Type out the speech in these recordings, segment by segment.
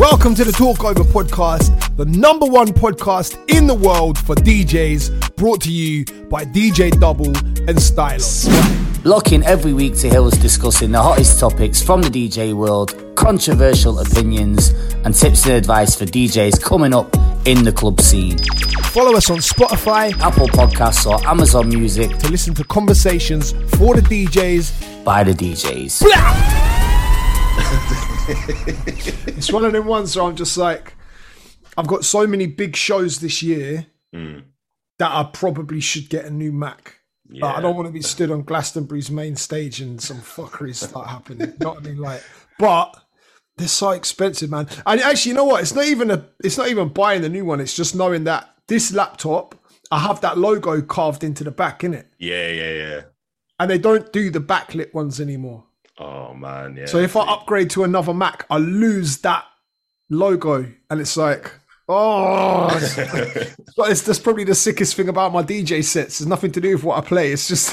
Welcome to the Talk Over podcast, the number one podcast in the world for DJs, brought to you by DJ Double and Stylos. Lock in every week to hear us discussing the hottest topics from the DJ world, controversial opinions, and tips and advice for DJs coming up in the club scene. Follow us on Spotify, Apple Podcasts or Amazon Music to listen to conversations for the DJs by the DJs. It's one of them ones where I'm just like, I've got so many big shows this year that I probably should get a new Mac. Yeah. Like, I don't want to be stood on Glastonbury's main stage and some fuckery start happening. You know what I mean? Like, but they're so expensive, man. And actually, you know what? It's not even buying the new one. It's just knowing that this laptop, I have that logo carved into the back, innit? Yeah. And they don't do the backlit ones anymore. Oh man, yeah. So if I upgrade to another Mac, I lose that logo, and it's like, that's probably the sickest thing about my DJ sets. It's nothing to do with what I play. It's just.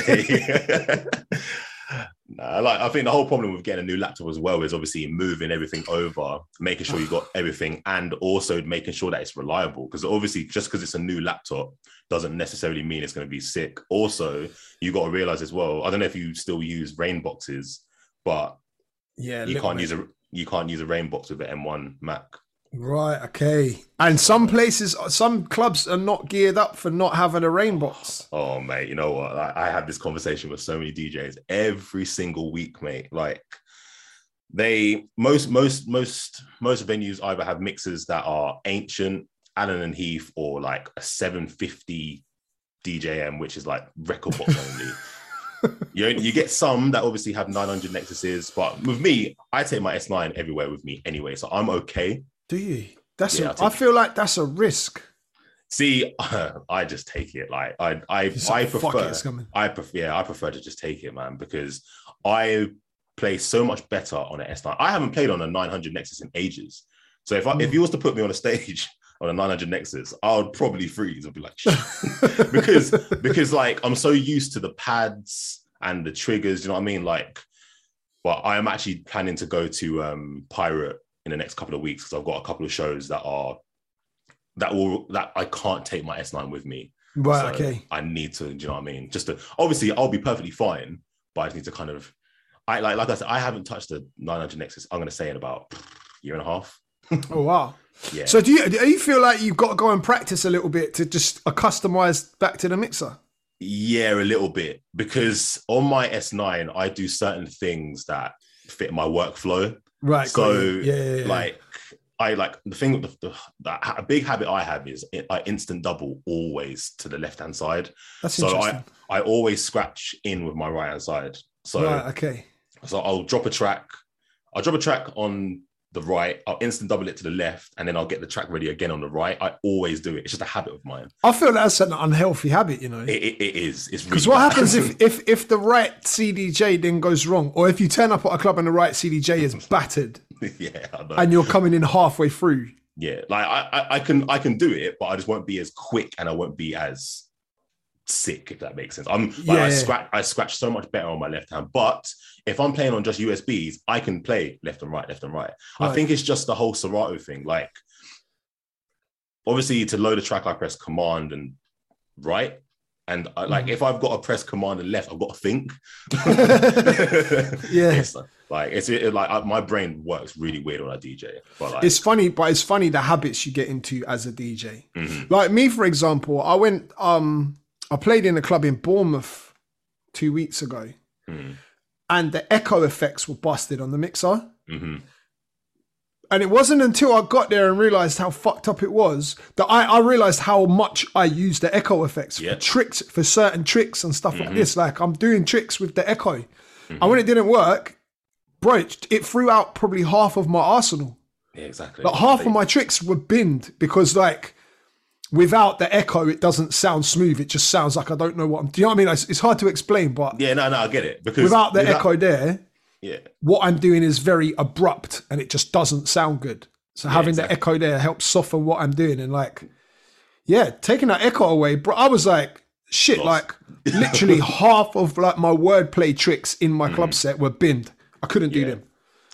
I think the whole problem with getting a new laptop as well is obviously moving everything over, making sure you got everything, and also making sure that it's reliable. Because obviously, just because it's a new laptop doesn't necessarily mean it's going to be sick. Also, you got to realize as well. I don't know if you still use rain boxes, but you can't use a rain box with the M1 Mac. Right. Okay. And some clubs are not geared up for not having a rain box. Oh, mate, you know what? I have this conversation with so many DJs every single week, mate. Like, most venues either have mixers that are ancient, Allen and Heath, or like a 750 DJM, which is like record box only. You get some that obviously have 900 Nexuses, but with me, I take my S9 everywhere with me anyway, so I'm okay. Do you? I feel like that's a risk. See, I just take it. Like I prefer to just take it, man, because I play so much better on an S9. I haven't played on a 900 Nexus in ages. So if you was to put me on a stage on a 900 Nexus, I would probably freeze. I'd be like, shit. because like I'm so used to the pads and the triggers, you know what I mean? Like, but I am actually planning to go to Pirate in the next couple of weeks because I've got a couple of shows that I can't take my S9 with me. Right. So okay. I need to, do you know what I mean? Just to, obviously I'll be perfectly fine, but I just need to kind of, like I said, I haven't touched the 900 Nexus. I'm going to say in about a year and a half. Oh, wow. Yeah. So do you feel like you've got to go and practice a little bit to just customize back to the mixer? Yeah, a little bit, because on my S9, I do certain things that fit my workflow. Right. So yeah. like, I like the thing with a big habit I have is I instant double always to the left-hand side. That's so interesting. I always scratch in with my right-hand side. So, right, okay. So I'll drop a track on the right, I'll instant double it to the left, and then I'll get the track ready again on the right. I always do it. It's just a habit of mine. I feel that's an unhealthy habit, you know. It is. It's because really what bad. happens if the right CDJ then goes wrong, or if you turn up at a club and the right CDJ is battered, yeah, I know. and you're coming in halfway through. Yeah, like I can do it, but I just won't be as quick and I won't be as sick, if that makes sense. I scratch so much better on my left hand, but if I'm playing on just USBs, I can play left and right. I think it's just the whole Serato thing. Like, obviously, to load a track, I press command and right, and if I've got to press command and left, I've got to think. Yeah, it's like my brain works really weird on a DJ. But like, it's funny the habits you get into as a DJ. Mm-hmm. Like me, for example, I played in a club in Bournemouth 2 weeks ago. Mm. And the echo effects were busted on the mixer. Mm-hmm. And it wasn't until I got there and realized how fucked up it was that I realized how much I use the echo effects for certain tricks and stuff like this. Like, I'm doing tricks with the echo. Mm-hmm. And when it didn't work, bro, it threw out probably half of my arsenal. Yeah, exactly. Like, half of my tricks were binned because, like, without the echo, it doesn't sound smooth. It just sounds like I don't know what I'm... Do you know what I mean? It's hard to explain, but... Yeah, no, I get it. Because without the echo there, yeah, what I'm doing is very abrupt and it just doesn't sound good. So having the echo there helps soften what I'm doing. And like, yeah, taking that echo away, bro, I was like, shit, like literally half of like my wordplay tricks in my club set were binned. I couldn't do them.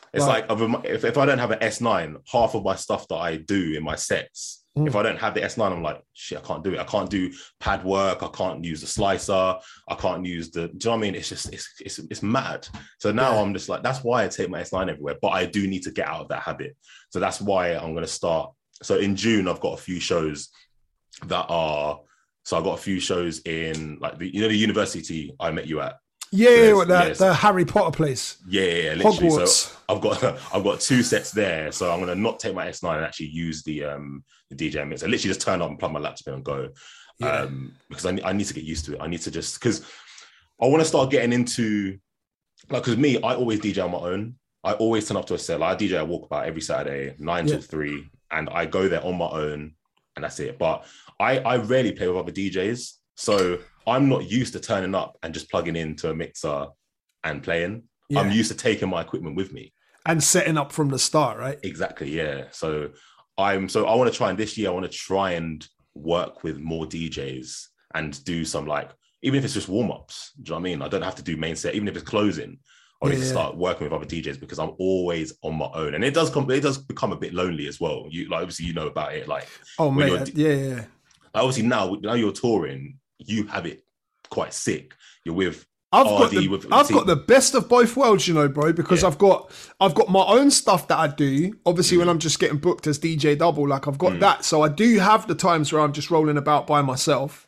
It's like if I don't have an S9, half of my stuff that I do in my sets, if I don't have the S9, I'm like, shit, I can't do it. I can't do pad work. I can't use the slicer. I can't use do you know what I mean? It's just, it's mad. So now I'm just like, that's why I take my S9 everywhere. But I do need to get out of that habit. So that's why I'm going to start. So in June, I've got a few shows that are, so I've got a few shows in like the university I met you at. Yeah, the Harry Potter place. Yeah, literally. Hogwarts. So I've got 2 sets there. So I'm gonna not take my S9 and actually use the DJ mix. I literally just turn up and plug my laptop in and go. Because I need to get used to it. I need to just, because I want to start getting into, like, because me, I always DJ on my own. I always turn up to a set. Like I DJ at Walkabout every Saturday, 9 till 3, and I go there on my own, and that's it. But I rarely play with other DJs, so I'm not used to turning up and just plugging into a mixer and playing. Yeah. I'm used to taking my equipment with me and setting up from the start, right? Exactly, yeah. So I want to try, and this year I want to try and work with more DJs and do some, like, even if it's just warm-ups, do you know what I mean? I don't have to do main set, even if it's closing. I need to start working with other DJs because I'm always on my own, and it does become a bit lonely as well. You, like, obviously you know about it, like, oh man, yeah. Obviously now you're touring, you have it quite sick. You're with I've got the best of both worlds, you know, bro, because I've got my own stuff that I do. Obviously, when I'm just getting booked as DJ double, like I've got that. So I do have the times where I'm just rolling about by myself.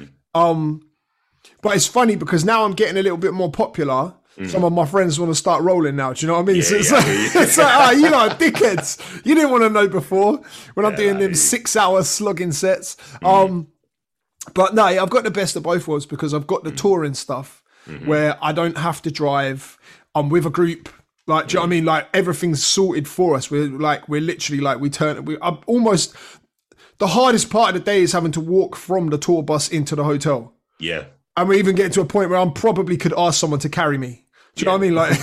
But it's funny because now I'm getting a little bit more popular. Some of my friends want to start rolling now. Do you know what I mean? So it's like, you know, dickheads. You didn't want to know before when I'm doing them 6-hour slugging sets. But no, I've got the best of both worlds because I've got the touring stuff where I don't have to drive. I'm with a group. Like, do you know what I mean? Like everything's sorted for us. We're literally like, I'm almost, the hardest part of the day is having to walk from the tour bus into the hotel. Yeah. And we even get to a point where I probably could ask someone to carry me. Do you know what I mean? Like,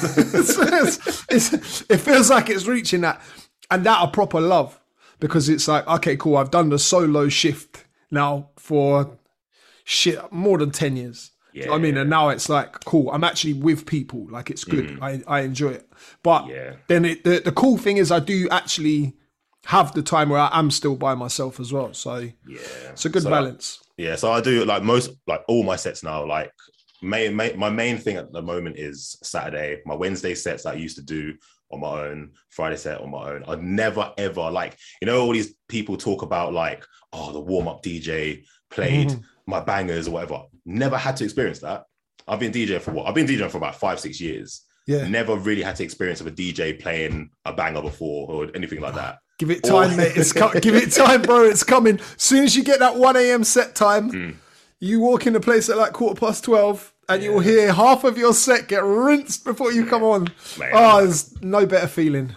it feels like it's reaching that. And that I proper love because it's like, okay, cool. I've done the solo shift now for more than 10 years. Yeah. You know what I mean? And now it's like, cool. I'm actually with people. Like, it's good. I enjoy it. But then the cool thing is I do actually have the time where I am still by myself as well. So it's a good balance. So I do like all my sets now, like my main thing at the moment is Saturday. My Wednesday sets that I used to do on my own, Friday set on my own. I'd never ever, like, you know, all these people talk about like, oh, the warm-up DJ played my bangers or whatever. Never had to experience that. I've been DJing for about 5-6 years. Yeah. Never really had to experience of a DJ playing a banger before or anything like that. Give it time, mate. Give it time, bro. It's coming. As soon as you get that 1 a.m. set time, you walk in the place at like 12:15 and you'll hear half of your set get rinsed before you come on. Man. Oh, there's no better feeling.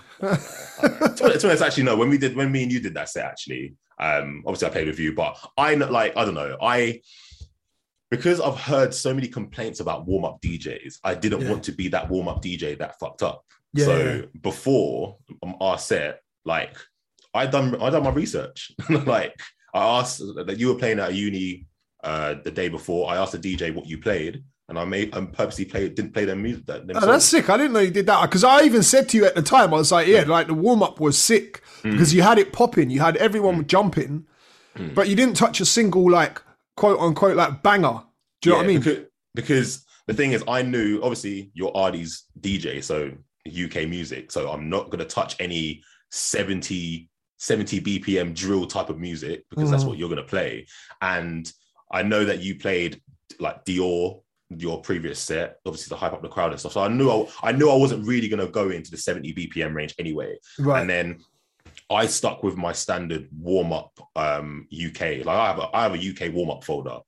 To honest, actually, no. When me and you did that set, actually, obviously I played with you, but I don't know. Because I've heard so many complaints about warm-up DJs, I didn't want to be that warm-up DJ that fucked up. Before our set, like, I done my research. Like, I asked that you were playing at a uni the day before. I asked the DJ what you played, and I purposely didn't play their music. That's sick. I didn't know you did that because I even said to you at the time, I was like, like the warm up was sick because you had it popping, you had everyone jumping, but you didn't touch a single like quote unquote like banger. Do you know what I mean? Because the thing is, I knew obviously you're Ardy's DJ, so UK music, so I'm not going to touch any 70 BPM drill type of music because that's what you're going to play. And I know that you played like Dior, your previous set, obviously to hype up the crowd and stuff. So I knew I wasn't really going to go into the 70 BPM range anyway. Right. And then I stuck with my standard warm up UK. Like I have a UK warm up folder,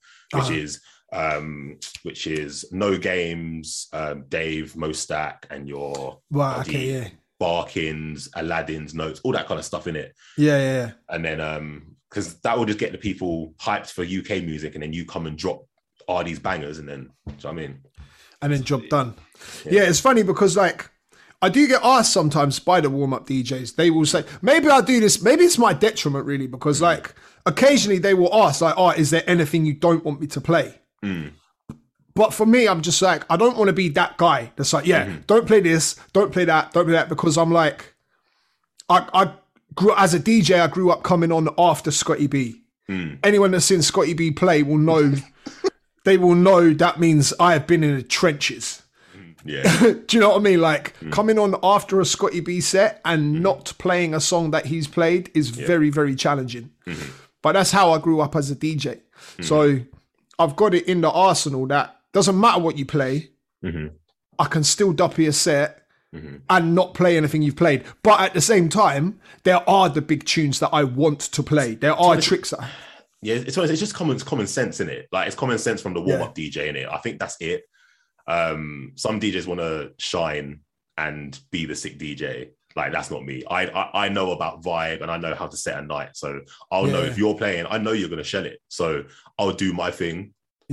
which is No Games, Dave, Mostak, and your Barkins, Aladdin's notes, all that kind of stuff in it. Yeah. And then because that will just get the people hyped for UK music, and then you come and drop Ardy's bangers, and then, do you know what I mean? And then job done. Yeah, it's funny because like I do get asked sometimes by the warm-up DJs. They will say, maybe I'll do this. Maybe it's my detriment really, because like occasionally they will ask like, oh, is there anything you don't want me to play? But But for me, I'm just like, I don't want to be that guy that's like, don't play this, don't play that, don't play that, because I'm like, I grew as a DJ. I grew up coming on after Scotty B. Anyone that's seen Scotty B play will know. They will know that means I have been in the trenches. Yeah. Do you know what I mean? Like coming on after a Scotty B set and not playing a song that he's played is very, very challenging. But that's how I grew up as a DJ. So I've got it in the arsenal that doesn't matter what you play, I can still duppy a set and not play anything you've played. But at the same time, there are the big tunes that I want to play. There are tricks that... Yeah, it's just common sense in it. Like it's common sense from the warm-up DJ in it. I think that's it. Some DJs want to shine and be the sick DJ. Like that's not me. I know about vibe and I know how to set a night. So I'll know if you're playing. I know you're gonna shell it. So I'll do my thing.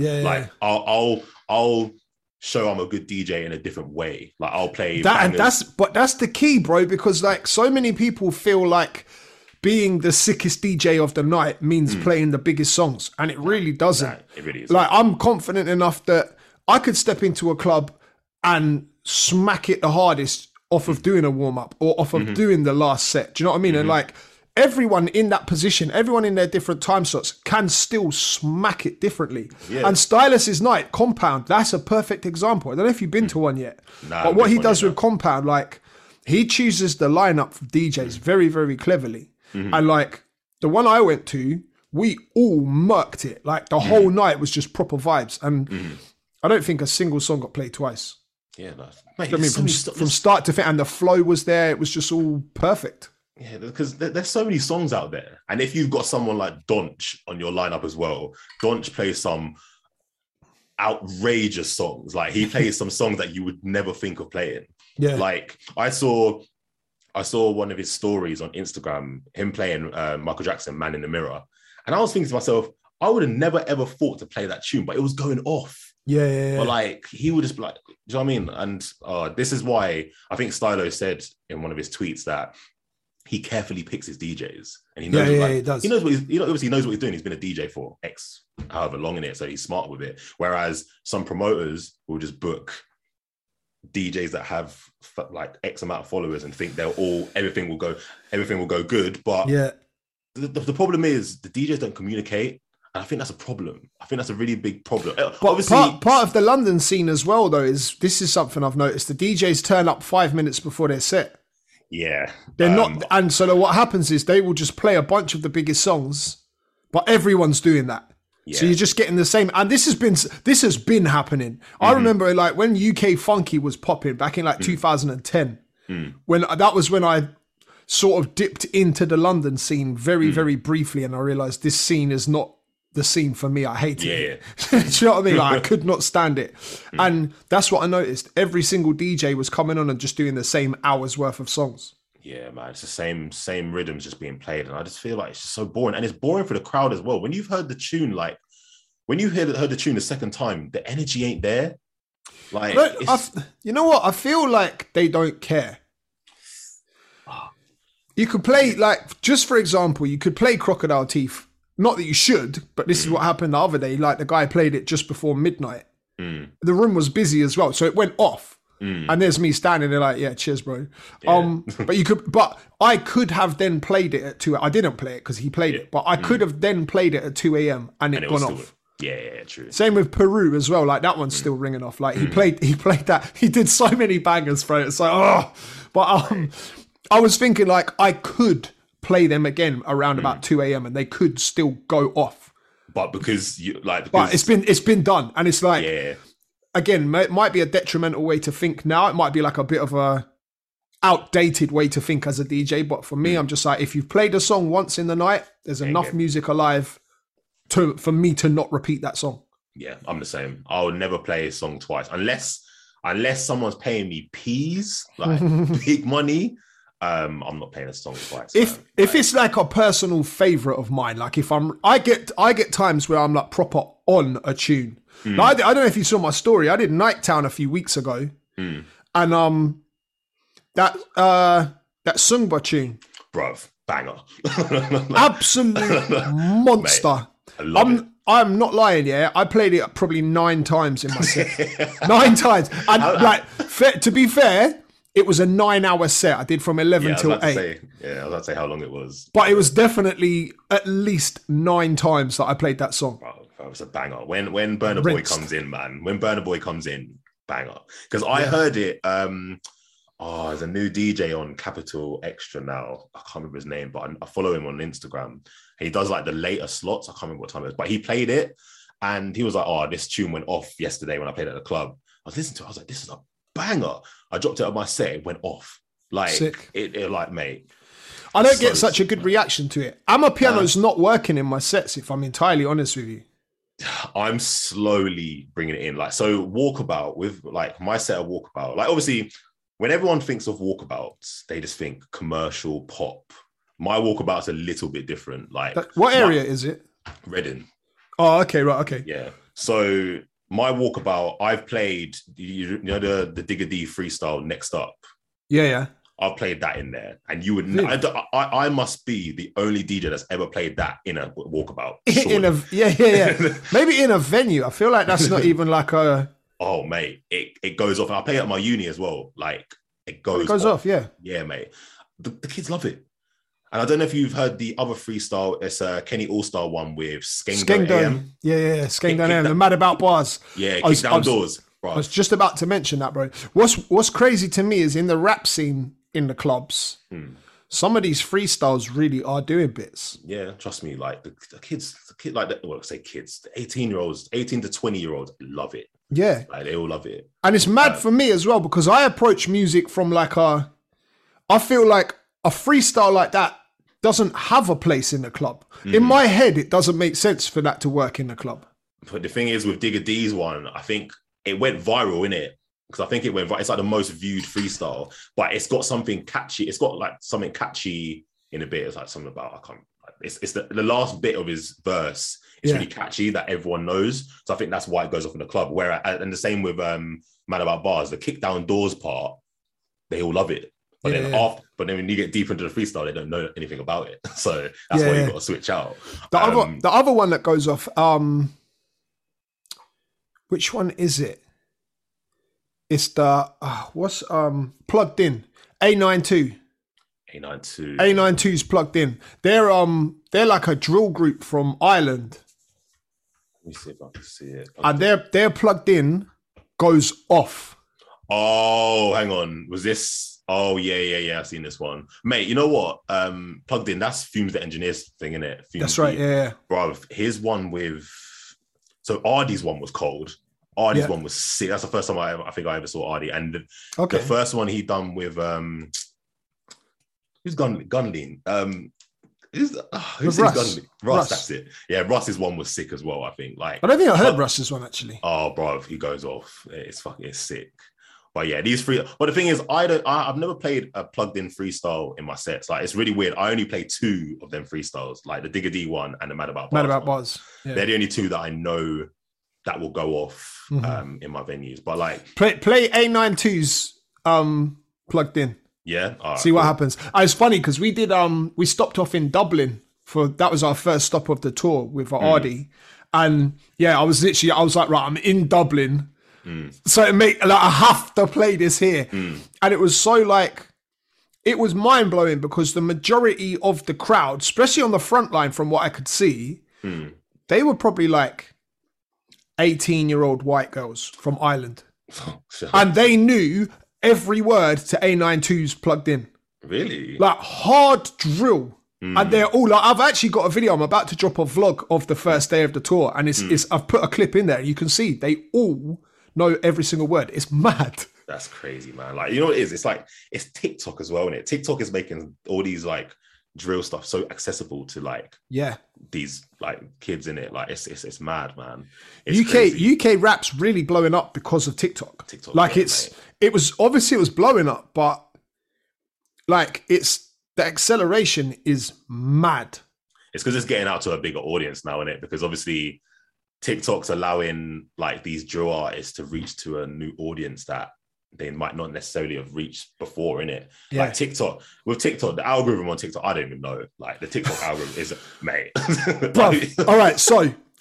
I'll show I'm a good DJ in a different way. Like I'll play that, and that's the key, bro. Because like so many people feel like being the sickest DJ of the night means playing the biggest songs, and it really doesn't. Nah, it really is. Like I'm confident enough that I could step into a club and smack it the hardest off of doing a warm up or off of doing the last set. Do you know what I mean? And like everyone in that position, everyone in their different time slots can still smack it differently. Yeah. And Stylus' night, Compound, that's a perfect example. I don't know if you've been to one yet, but what he does with Compound, like he chooses the lineup for DJs very, very cleverly. And like the one I went to, we all murked it. Like the whole night was just proper vibes. And I don't think a single song got played twice. Yeah, no. Mate, I mean, from start to finish, and the flow was there. It was just all perfect. Yeah, because there's so many songs out there. And if you've got someone like Donch on your lineup as well, Donch plays some outrageous songs. Like he plays some songs that you would never think of playing. Yeah. Like I saw one of his stories on Instagram, him playing Michael Jackson, Man in the Mirror. And I was thinking to myself, I would have never, ever thought to play that tune, but it was going off. Yeah. But like, he would just be like, do you know what I mean? And this is why I think Stylo said in one of his tweets that he carefully picks his DJs. And he knows he does. He knows what obviously knows what he's doing. He's been a DJ for X, however long in it. So he's smart with it. Whereas some promoters will just book DJs that have like X amount of followers and think everything will go good. But the problem is the DJs don't communicate. And I think that's a problem. I think that's a really big problem. But obviously, part of the London scene as well, though, is something I've noticed. The DJs turn up 5 minutes before their set. Yeah. They're not. And so what happens is they will just play a bunch of the biggest songs, but everyone's doing that. Yeah. So you're just getting the same. And this has been happening. I remember like when UK Funky was popping back in like 2010, when I sort of dipped into the London scene very, very briefly. And I realized this scene is not the scene for me. I hate it. Do you know what I mean? Like, I could not stand it. And that's what I noticed. Every single DJ was coming on and just doing the same hour's worth of songs. Yeah, man, it's the same rhythms just being played. And I just feel like it's just so boring. And it's boring for the crowd as well. When you've heard the tune, like when you heard the tune the second time, the energy ain't there. Like, you know what? I feel like they don't care. You could play, like, just for example, you could play Crocodile Teeth. Not that you should, but this is what happened the other day. Like the guy played it just before midnight. The room was busy as well, so it went off. And there's me standing there like, yeah, cheers, bro. Yeah. But I could have then played it at 2. I didn't play it because he played it, but I could have then played it at 2 a.m. and it gone off. Yeah, true. Same with Peru as well. Like that one's still ringing off. Like he played that. He did so many bangers, bro. It's like, oh. But I was thinking like I could play them again around about 2 a.m. and they could still go off. But because it's been done. And it's like, again, it might be a detrimental way to think now. It might be like a bit of a outdated way to think as a DJ. But for me, I'm just like, if you've played a song once in the night, there's enough music alive for me to not repeat that song. Yeah, I'm the same. I'll never play a song twice unless someone's paying me peas, like big money. I'm not playing a song twice. If it's like a personal favorite of mine, like if I get times where I'm like proper on a tune. Like I don't know if you saw my story. I did Nighttown a few weeks ago, and that Sungba tune, bruv, banger, absolute monster. Mate, I love it. I'm not lying, yeah. I played it probably 9 times in my set. 9 times. And to be fair, it was a 9-hour set. I did from 11 till 8. I was about to say how long it was. But it was definitely at least 9 times that I played that song. Bro, it was a banger. When Burna Boy comes in, man. When Burna Boy comes in, banger. Because I heard it, there's a new DJ on Capital Extra now. I can't remember his name, but I follow him on Instagram. He does like the later slots. I can't remember what time it is, but he played it and he was like, oh, this tune went off yesterday when I played at the club. I was listening to it. I was like, this is a banger. I dropped it on my set. It went off. Like, sick. It like, mate. I don't get such a good reaction to it. Amapiano's not working in my sets, if I'm entirely honest with you. I'm slowly bringing it in. Like, so Walkabout with like my set of Walkabout, like obviously when everyone thinks of Walkabouts, they just think commercial pop. My Walkabout's a little bit different. Like, what area is it? Reading. Oh, okay, right, okay. Yeah. So my Walkabout, I've played, you know, the Digga D freestyle Next Up. Yeah. I've played that in there, and you would. Really? I must be the only DJ that's ever played that in a Walkabout. Yeah. Maybe in a venue. I feel like that's not even like a. Oh, mate, it goes off. And I play it at my uni as well. Like it goes off. Yeah. Yeah, mate. The kids love it. And I don't know if you've heard the other freestyle. It's a Kenny All-Star one with Skengdo AM. Yeah. Skengdo AM. The Mad About Bars. Yeah, kick down doors. Bro. I was just about to mention that, bro. What's crazy to me is in the rap scene in the clubs, some of these freestyles really are doing bits. Yeah, trust me. Like the kids like that. Well, I say kids, the 18-year-olds, 18 to 20-year-olds love it. Yeah, like they all love it. And it's mad for me as well because I approach music from like I feel like a freestyle like that doesn't have a place in the club. In my head, it doesn't make sense for that to work in the club. But the thing is with Digga D's one, I think it went viral, innit? Because I think it went viral. It's like the most viewed freestyle, but it's got something catchy. It's got like something catchy in a bit. It's like something about, it's the last bit of his verse. It's really catchy that everyone knows. So I think that's why it goes off in the club. And the same with Mad About Bars, the kick down doors part, they all love it. But then when you get deep into the freestyle, they don't know anything about it. So that's why you've got to switch out. The other one that goes off, which one is it? It's the Plugged In A92. A92's Plugged In. They're like a drill group from Ireland. Let me see if I can see it. And their Plugged In goes off. Oh, hang on. Was this? Oh yeah. I've seen this one, mate. You know what? Plugged In. That's Fumes the Engineers thing, innit? That's right. Yeah. Bro, his one with. So Ardy's one was cold. Ardy's one was sick. That's the first time I think I ever saw Ardy. And the first one he done with who's Gunlean? Who's Russ. Russ, that's it. Yeah, Russ's one was sick as well, I think. Like I don't think I heard Russ's one actually. Oh, bro, he goes off. It's sick. But yeah, these free. But the thing is, I've never played a plugged in freestyle in my sets. Like it's really weird. I only play 2 of them freestyles, like the Digga D one and the Mad About Bars. Yeah. They're the only 2 that I know that will go off in my venues. But like play A92's Plugged In. Yeah. Right, see what happens. It's funny because we did we stopped off in Dublin that was our first stop of the tour with Ardy. And yeah, I was like, right, I'm in Dublin. So I have to play this here. And it was so like it was mind-blowing because the majority of the crowd, especially on the front line from what I could see, they were probably like 18-year-old white girls from Ireland. And they knew every word to A92's Plugged In. Really? Like hard drill. And they're all like, I've actually got a video. I'm about to drop a vlog of the first day of the tour. And it's I've put a clip in there. You can see they all know every single word. It's mad. That's crazy, man. Like, you know what it is? It's like, it's TikTok as well, isn't it? TikTok is making all these like drill stuff so accessible to like these like kids in it. Like it's mad, man. UK rap's really blowing up because of TikTok. Like it was blowing up, but like the acceleration is mad. It's because it's getting out to a bigger audience now, isn't it? Because obviously TikTok's allowing like these drill artists to reach to a new audience that they might not necessarily have reached before, innit? Yeah. Like TikTok, the algorithm on TikTok, I don't even know. Like the TikTok algorithm is, mate. Bro, all right, so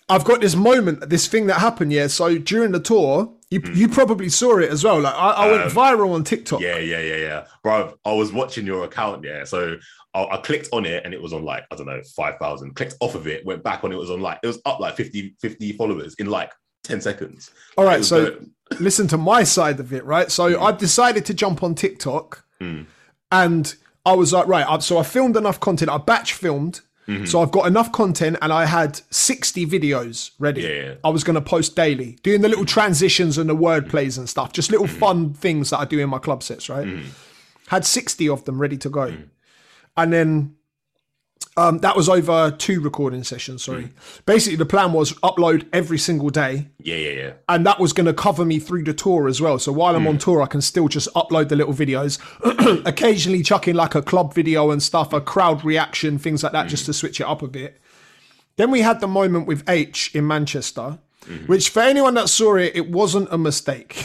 I've got this moment, this thing that happened. Yeah. So during the tour, you probably saw it as well. Like I went viral on TikTok. Yeah. Bro, I was watching your account. Yeah. So I clicked on it and it was on like, I don't know, 5,000. Clicked off of it, went back on it was on like, it was up like 50 followers in like 10 seconds. All right. So listen to my side of it, right? So I've decided to jump on TikTok and I was like, right. So I filmed enough content. I batch filmed. So I've got enough content and I had 60 videos ready. Yeah. I was going to post daily, doing the little transitions and the word plays and stuff, just little fun things that I do in my club sets, right? Had 60 of them ready to go. And then that was over 2 recording sessions, sorry. Basically, the plan was upload every single day. Yeah. And that was going to cover me through the tour as well. So while I'm on tour, I can still just upload the little videos, occasionally chuck in like a club video and stuff, a crowd reaction, things like that, just to switch it up a bit. Then we had the moment with H in Manchester, which for anyone that saw it, it wasn't a mistake.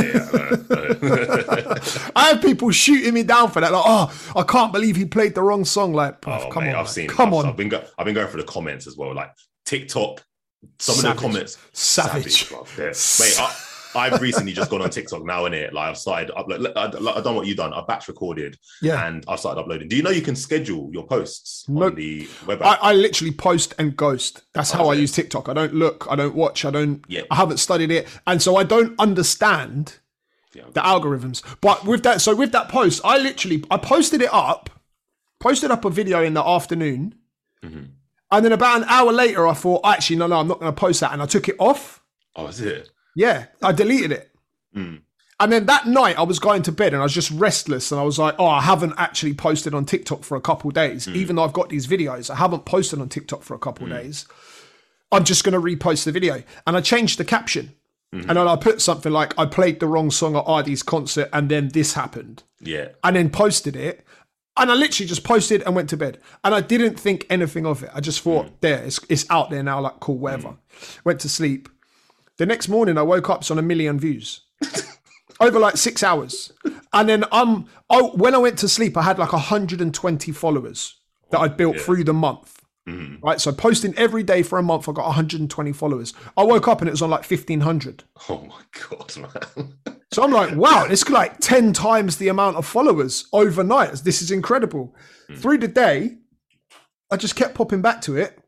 I have people shooting me down for that. Like, oh, I can't believe he played the wrong song. Like, come on. I've been going through the comments as well. Like TikTok, some of the comments, savage. Mate, I've recently just gone on TikTok now, innit? Like I've started upload. I've done what you've done. I've batch recorded, and I've started uploading. Do you know you can schedule your posts on the web app? I literally post and ghost. That's how I use TikTok. I don't look. I don't watch. I haven't studied it, and so I don't understand the algorithms. But with that post, I posted it up, a video in the afternoon, and then about an hour later, I thought, actually, no, I'm not going to post that, and I took it off. Oh, is it? Yeah, I deleted it. And then that night I was going to bed and I was just restless and I was like, oh, I haven't actually posted on TikTok for a couple of days. Even though I've got these videos, I haven't posted on TikTok for a couple of days. I'm just going to repost the video. And I changed the caption. And then I put something like, I played the wrong song at Ardy's concert and then this happened. Yeah. And then posted it. And I literally just posted and went to bed. And I didn't think anything of it. I just thought, it's out there now, like, cool, whatever. Went to sleep. The next morning, I woke up, it's on 1 million views over like 6 hours. And then when I went to sleep, I had like 120 followers that I'd built through the month. Right. So posting every day for a month, I got 120 followers. I woke up and it was on like 1,500. Oh my God, man. So I'm like, wow, it's like 10 times the amount of followers overnight. This is incredible. Through the day, I just kept popping back to it.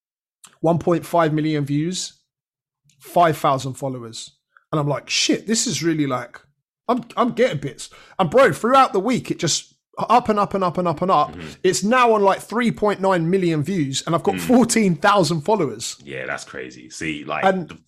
1.5 million views. 5,000 followers. And I'm like, shit, this is really like, I'm getting bits. And bro, throughout the week, it just up and up and up and up and up. It's now on like 3.9 million views and I've got 14,000 followers. Yeah, that's crazy. See, like,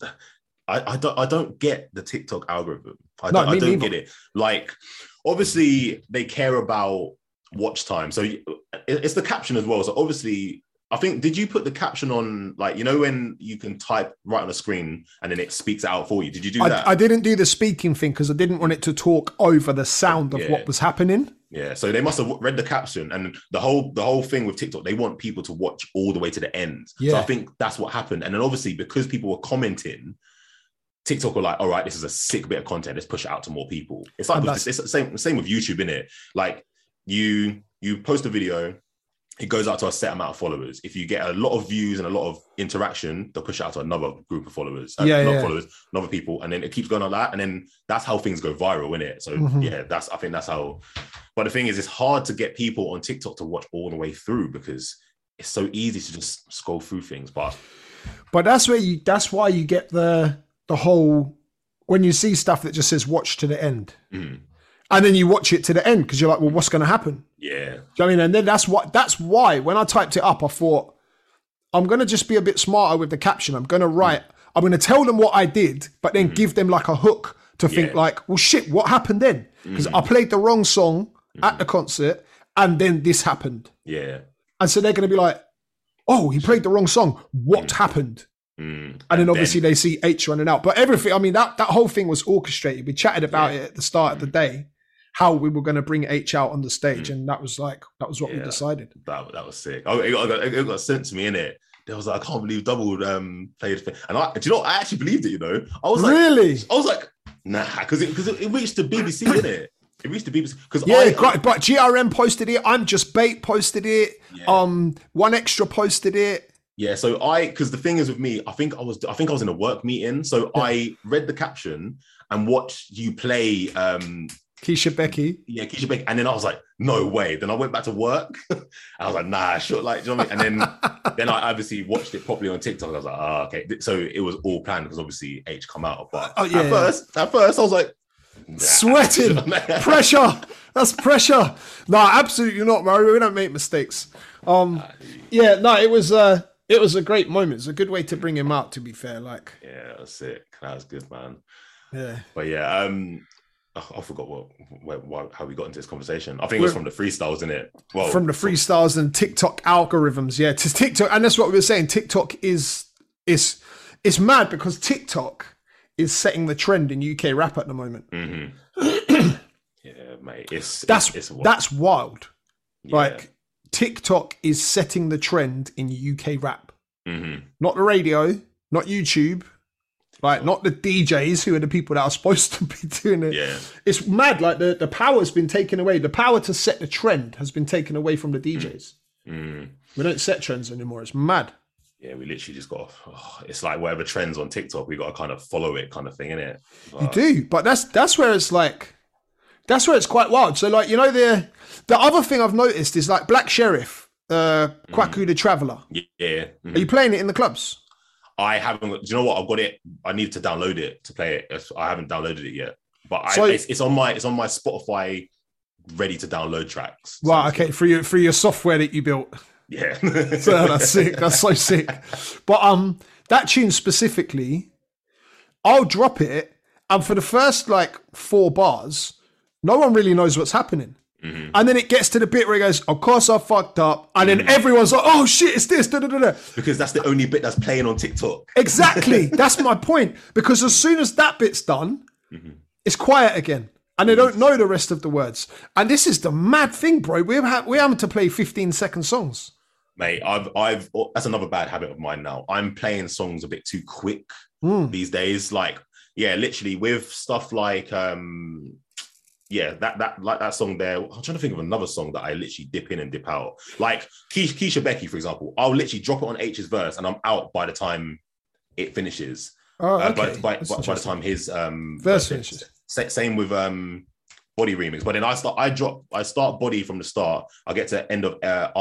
I don't get the TikTok algorithm. I don't get it. Like, obviously they care about watch time. So it's the caption as well. So obviously, I think, did you put the caption on, like, you know, when you can type right on the screen and then it speaks out for you? Did you do that? I didn't do the speaking thing because I didn't want it to talk over the sound of what was happening. Yeah, so they must have read the caption, and the whole thing with TikTok, they want people to watch all the way to the end. Yeah. So I think that's what happened. And then obviously because people were commenting, TikTok were like, all right, this is a sick bit of content. Let's push it out to more people. It's like it's the same with YouTube, innit? Like you post a video, it goes out to a set amount of followers. If you get a lot of views and a lot of interaction, they'll push it out to another group of followers. Followers, another people, and then it keeps going like that. And then that's how things go viral, innit? So I think that's how. But the thing is, it's hard to get people on TikTok to watch all the way through because it's so easy to just scroll through things. But that's why you get the whole, when you see stuff that just says watch to the end. And then you watch it to the end because you're like, well, what's going to happen? Yeah. Do you know what I mean? And then that's why when I typed it up, I thought, I'm going to just be a bit smarter with the caption. I'm going to tell them what I did, but then give them like a hook to think like, well, shit, what happened then? Because I played the wrong song at the concert and then this happened. Yeah. And so they're going to be like, oh, he played the wrong song. What happened? And then obviously they see H running out. But everything, I mean, that whole thing was orchestrated. We chatted about it at the start of the day, how we were going to bring H out on the stage. And that was what we decided. That was sick. It got sent to me, innit? They was like, I can't believe Double played it. And do you know what? I actually believed it, you know? I was like, really? I was like, nah, because it reached the BBC, innit? It reached the BBC. But GRM posted it. I'm Just Bait posted it. Yeah. One Extra posted it. Yeah, so because the thing is with me, I think I was in a work meeting, so I read the caption and watched you play Keisha Becky. Yeah, Keisha Becky, and then I was like, no way. Then I went back to work. I was like, nah, sure, like, do you know what I mean? And then I obviously watched it properly on TikTok. I was like, oh, okay. So it was all planned because obviously H come out. But at first I was like, nah. Sweating, pressure. That's pressure. No, absolutely not, Mario. We don't make mistakes. It was a great moment. It's a good way to bring him out, to be fair. Like, yeah, that's sick. That was good, man. Yeah. But yeah, I forgot how we got into this conversation. I think it was from the freestyles, isn't it? Well, from the freestyles and TikTok algorithms. Yeah, to TikTok. And that's what we were saying. TikTok is mad because TikTok is setting the trend in UK rap at the moment. Mm-hmm. Yeah, mate. That's wild. Yeah. Like, TikTok is setting the trend in UK rap. Mm-hmm. Not the radio, not YouTube, like not the DJs who are the people that are supposed to be doing it. Yeah. It's mad. Like the power's been taken away. The power to set the trend has been taken away from the DJs. Mm. We don't set trends anymore. It's mad. Yeah, we literally just got. It's like whatever trends on TikTok, we got to kind of follow it, kind of thing, innit? You do, but that's where it's like. That's where it's quite wild. So, like, you know, the other thing I've noticed is like Black Sheriff, Kwaku the Traveller. Yeah. Mm-hmm. Are you playing it in the clubs? I haven't. Do you know what? I've got it. I need to download it to play it. I haven't downloaded it yet, but it's on my Spotify ready to download tracks. Right. Okay. For your software that you built. Yeah. So that's sick. That's so sick. But that tune specifically, I'll drop it, and for the first like 4 bars, no one really knows what's happening. Mm-hmm. And then it gets to the bit where it goes, of course I fucked up. And then everyone's like, oh shit, it's this. Da, da, da, da. Because that's the only bit that's playing on TikTok. Exactly. That's my point. Because as soon as that bit's done, it's quiet again. And they don't know the rest of the words. And this is the mad thing, bro. We're having to play 15-second songs. Mate, I've that's another bad habit of mine now. I'm playing songs a bit too quick these days. Like, yeah, literally with stuff like that song there. I'm trying to think of another song that I literally dip in and dip out. Like Keisha Becky, for example. I'll literally drop it on H's verse and I'm out by the time it finishes. Oh, okay. By the time his verse finishes. Same with Body Remix. But then I start Body from the start. I get to the end of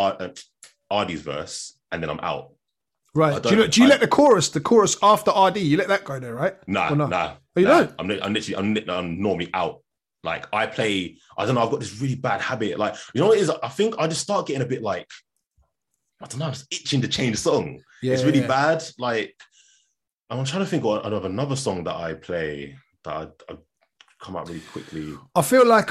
RD's verse and then I'm out. Right. Do you let the chorus after RD, you let that go there, right? Nah. Oh, you don't? I'm normally out. Like I don't know, I've got this really bad habit. Like, you know what it is? I think I just start getting a bit like, I don't know, I'm just itching to change the song. Yeah, it's really bad. Like, I'm trying to think of another song that I play that I come out really quickly. I feel like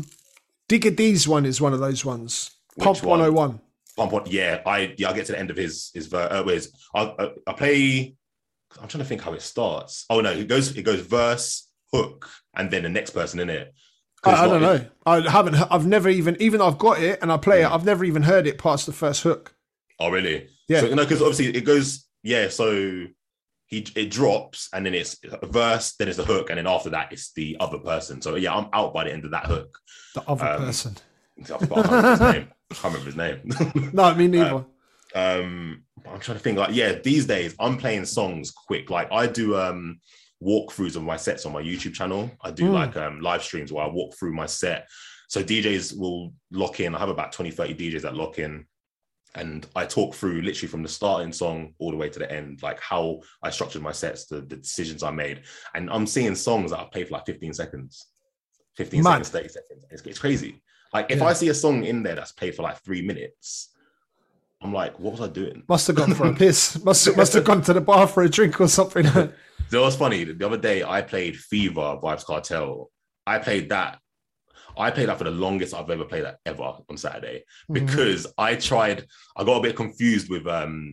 Digga D's one is one of those ones. Pump 101. Pump 1, yeah. I get to the end of his verse. I play. I'm trying to think how it starts. Oh no, it goes verse, hook, and then the next person in it. I don't know. I've never even though I've got it and I play it, I've never even heard it past the first hook. Oh really? Yeah. So, because obviously it goes. Yeah. So it drops and then it's a verse, then it's a hook, and then after that it's the other person. So yeah, I'm out by the end of that hook. The other person. I can't remember his name. No, me neither. I'm trying to think. Like, yeah, these days I'm playing songs quick. Like I do walkthroughs of my sets on my YouTube channel. I do like live streams where I walk through my set. So DJs will lock in. I have about 20, 30 DJs that lock in. And I talk through literally from the starting song all the way to the end, like how I structured my sets, the decisions I made. And I'm seeing songs that I've played for like 15 seconds, 30 seconds. It's crazy. Like if I see a song in there that's played for like 3 minutes, I'm like, what was I doing? Must have gone for a piss. Must have gone to the bar for a drink or something. You know what's funny? The other day I played Fever, Vybz Kartel. I played that for the longest I've ever played that ever on Saturday because I got a bit confused with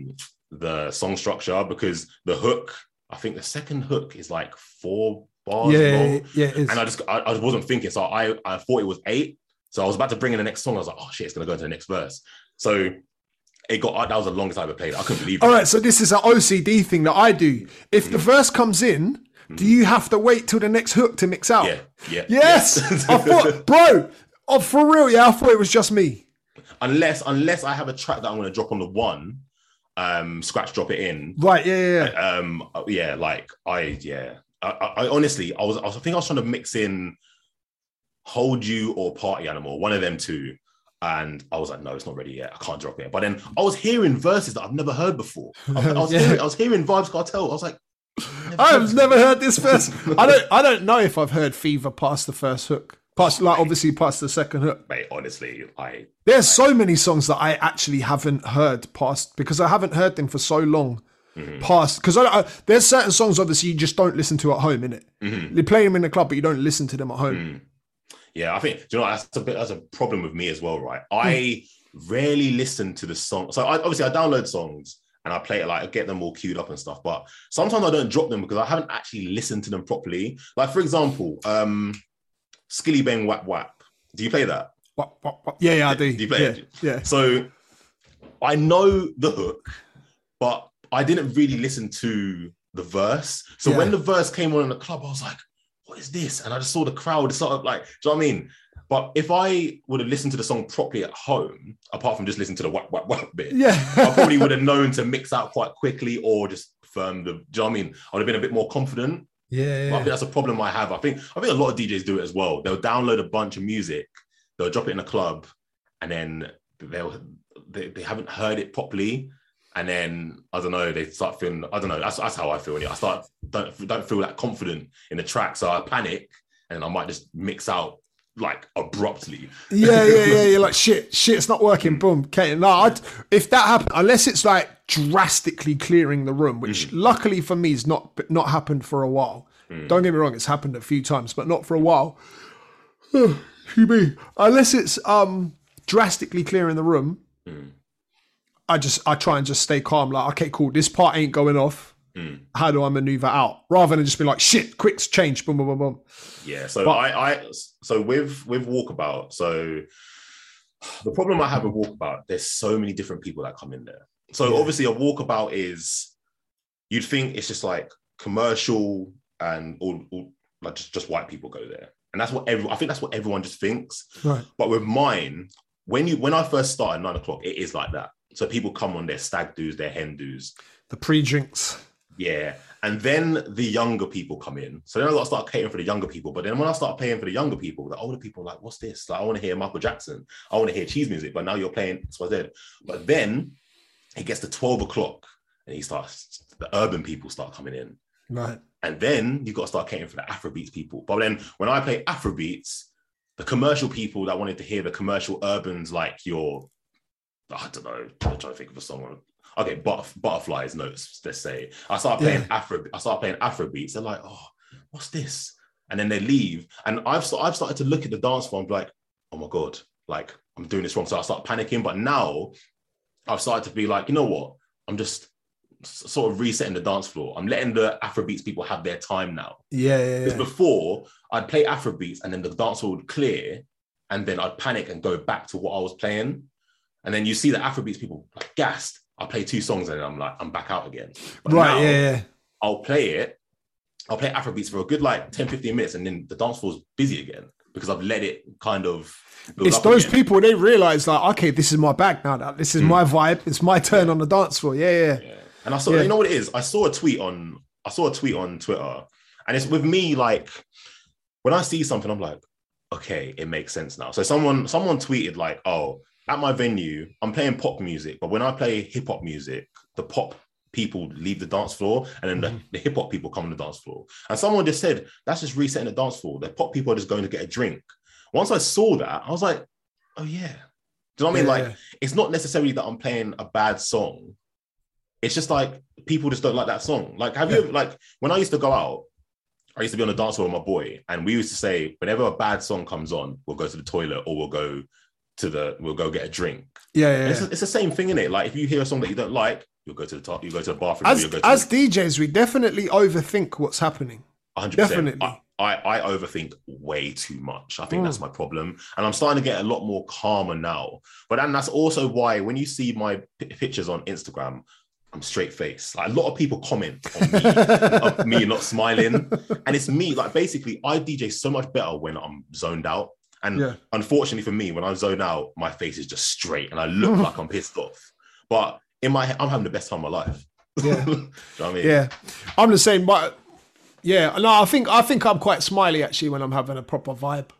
the song structure because the hook, I think the second hook is like 4 bars long. Yeah, it is. And I wasn't thinking, so I thought it was 8. So I was about to bring in the next song. I was like, oh shit, it's gonna go into the next verse. So that was the longest I ever played. I couldn't believe it. All right, so this is an OCD thing that I do. If the verse comes in, do you have to wait till the next hook to mix out? Yeah. Yes. I thought, bro, for real, I thought it was just me. Unless I have a track that I'm going to drop on the 1, scratch drop it in. Right, yeah. I honestly, I think I was trying to mix in Hold You or Party Animal, one of them two. And I was like, no, it's not ready yet. I can't drop it. But then I was hearing verses that I've never heard before. I was hearing Vybz Kartel. I was like, I've never heard this verse. I don't know if I've heard Fever past the first hook. Obviously past the second hook. Mate, honestly, there's so many songs that I actually haven't heard past because I haven't heard them for so long. Past, because there's certain songs obviously you just don't listen to at home, innit? You play them in the club, but you don't listen to them at home. Yeah, I think, that's a problem with me as well, right? I rarely listen to the song. So I download songs and I play it, like I get them all queued up and stuff. But sometimes I don't drop them because I haven't actually listened to them properly. Like, for example, Skilly Bang Wap Wap. Do you play that? What? Yeah, I do. Do you play it? Yeah. So I know the hook, but I didn't really listen to the verse. So when the verse came on in the club, I was like, what is this? And I just saw the crowd sort of like, do you know what I mean? But if I would have listened to the song properly at home, apart from just listening to the whack, whack, whack bit, I probably would have known to mix out quite quickly or just firm the, do you know what I mean? I would have been a bit more confident. Yeah. I think that's a problem I have. I think a lot of DJs do it as well. They'll download a bunch of music, they'll drop it in a club, and then they haven't heard it properly. And then, I don't know, they start feeling, I don't know, that's how I feel. I don't feel that confident in the track. So I panic and I might just mix out like abruptly. Yeah. You're like, shit, it's not working. Boom. Okay. No, if that happened, unless it's like drastically clearing the room, which luckily for me has not happened for a while. Don't get me wrong, it's happened a few times, but not for a while. Unless it's drastically clearing the room. I try and just stay calm. Like, okay, cool. This part ain't going off. How do I maneuver out? Rather than just be like, shit, quick change, boom, boom, boom, boom. Yeah. So so with Walkabout. So the problem I have with Walkabout, there's so many different people that come in there. So obviously a Walkabout is, you'd think it's just like commercial and all like just white people go there, and that's what I think that's what everyone just thinks. Right. But with mine, when I first started 9 o'clock, it is like that. So people come on their stag do's, their hen do's. The pre-drinks. Yeah. And then the younger people come in. So then I got to start catering for the younger people. But then when I start paying for the younger people, the older people are like, what's this? Like, I want to hear Michael Jackson. I want to hear cheese music. But now you're playing XYZ. But then it gets to 12 o'clock and the urban people start coming in. Right. And then you've got to start catering for the Afrobeats people. But then when I play Afrobeats, the commercial people that wanted to hear the commercial urbans, like your, I don't know, I'm trying to think of a song. Okay, Butterflies Notes, let's say. I start playing Afrobeats. They're like, oh, what's this? And then they leave. And I've started to look at the dance floor and be like, oh my God, like I'm doing this wrong. So I start panicking. But now I've started to be like, you know what? I'm just sort of resetting the dance floor. I'm letting the Afrobeats people have their time now. Yeah. Because before I'd play Afrobeats and then the dance floor would clear and then I'd panic and go back to what I was playing. And then you see the Afrobeats people like gassed. I play 2 songs and then I'm back out again. But right, yeah. I'll play Afrobeats for a good like 10, 15 minutes and then the dance floor's busy again because I've let it kind of build it's up those again. people, they realise like, okay, this is my bag now. This is my vibe. It's my turn on the dance floor. Yeah. And I saw, you know what it is? I saw a tweet on Twitter and it's with me, like when I see something, I'm like, okay, it makes sense now. So someone tweeted like, oh, at my venue, I'm playing pop music, but when I play hip hop music, the pop people leave the dance floor and then the hip hop people come on the dance floor. And someone just said, that's just resetting the dance floor. The pop people are just going to get a drink. Once I saw that, I was like, oh yeah. Do you know what I mean? Like, it's not necessarily that I'm playing a bad song. It's just like, people just don't like that song. Like, have you, like, when I used to go out, I used to be on the dance floor with my boy, and we used to say, whenever a bad song comes on, we'll go to the toilet or we'll go get a drink. It's the same thing, innit? Like if you hear a song that you don't like, you'll go to the top, you go to the bathroom. As DJs, we definitely overthink what's happening. 100%. Definitely. I overthink way too much. I think that's my problem. And I'm starting to get a lot more calmer now. But then that's also why when you see my pictures on Instagram, I'm straight face. Like a lot of people comment on me, of me not smiling. And it's me, like basically I DJ so much better when I'm zoned out. And unfortunately for me, when I zone out, my face is just straight and I look like I'm pissed off. But in my head, I'm having the best time of my life. Yeah. Do you know what I mean? Yeah. I'm the same, but yeah, no, I think I'm quite smiley actually when I'm having a proper vibe.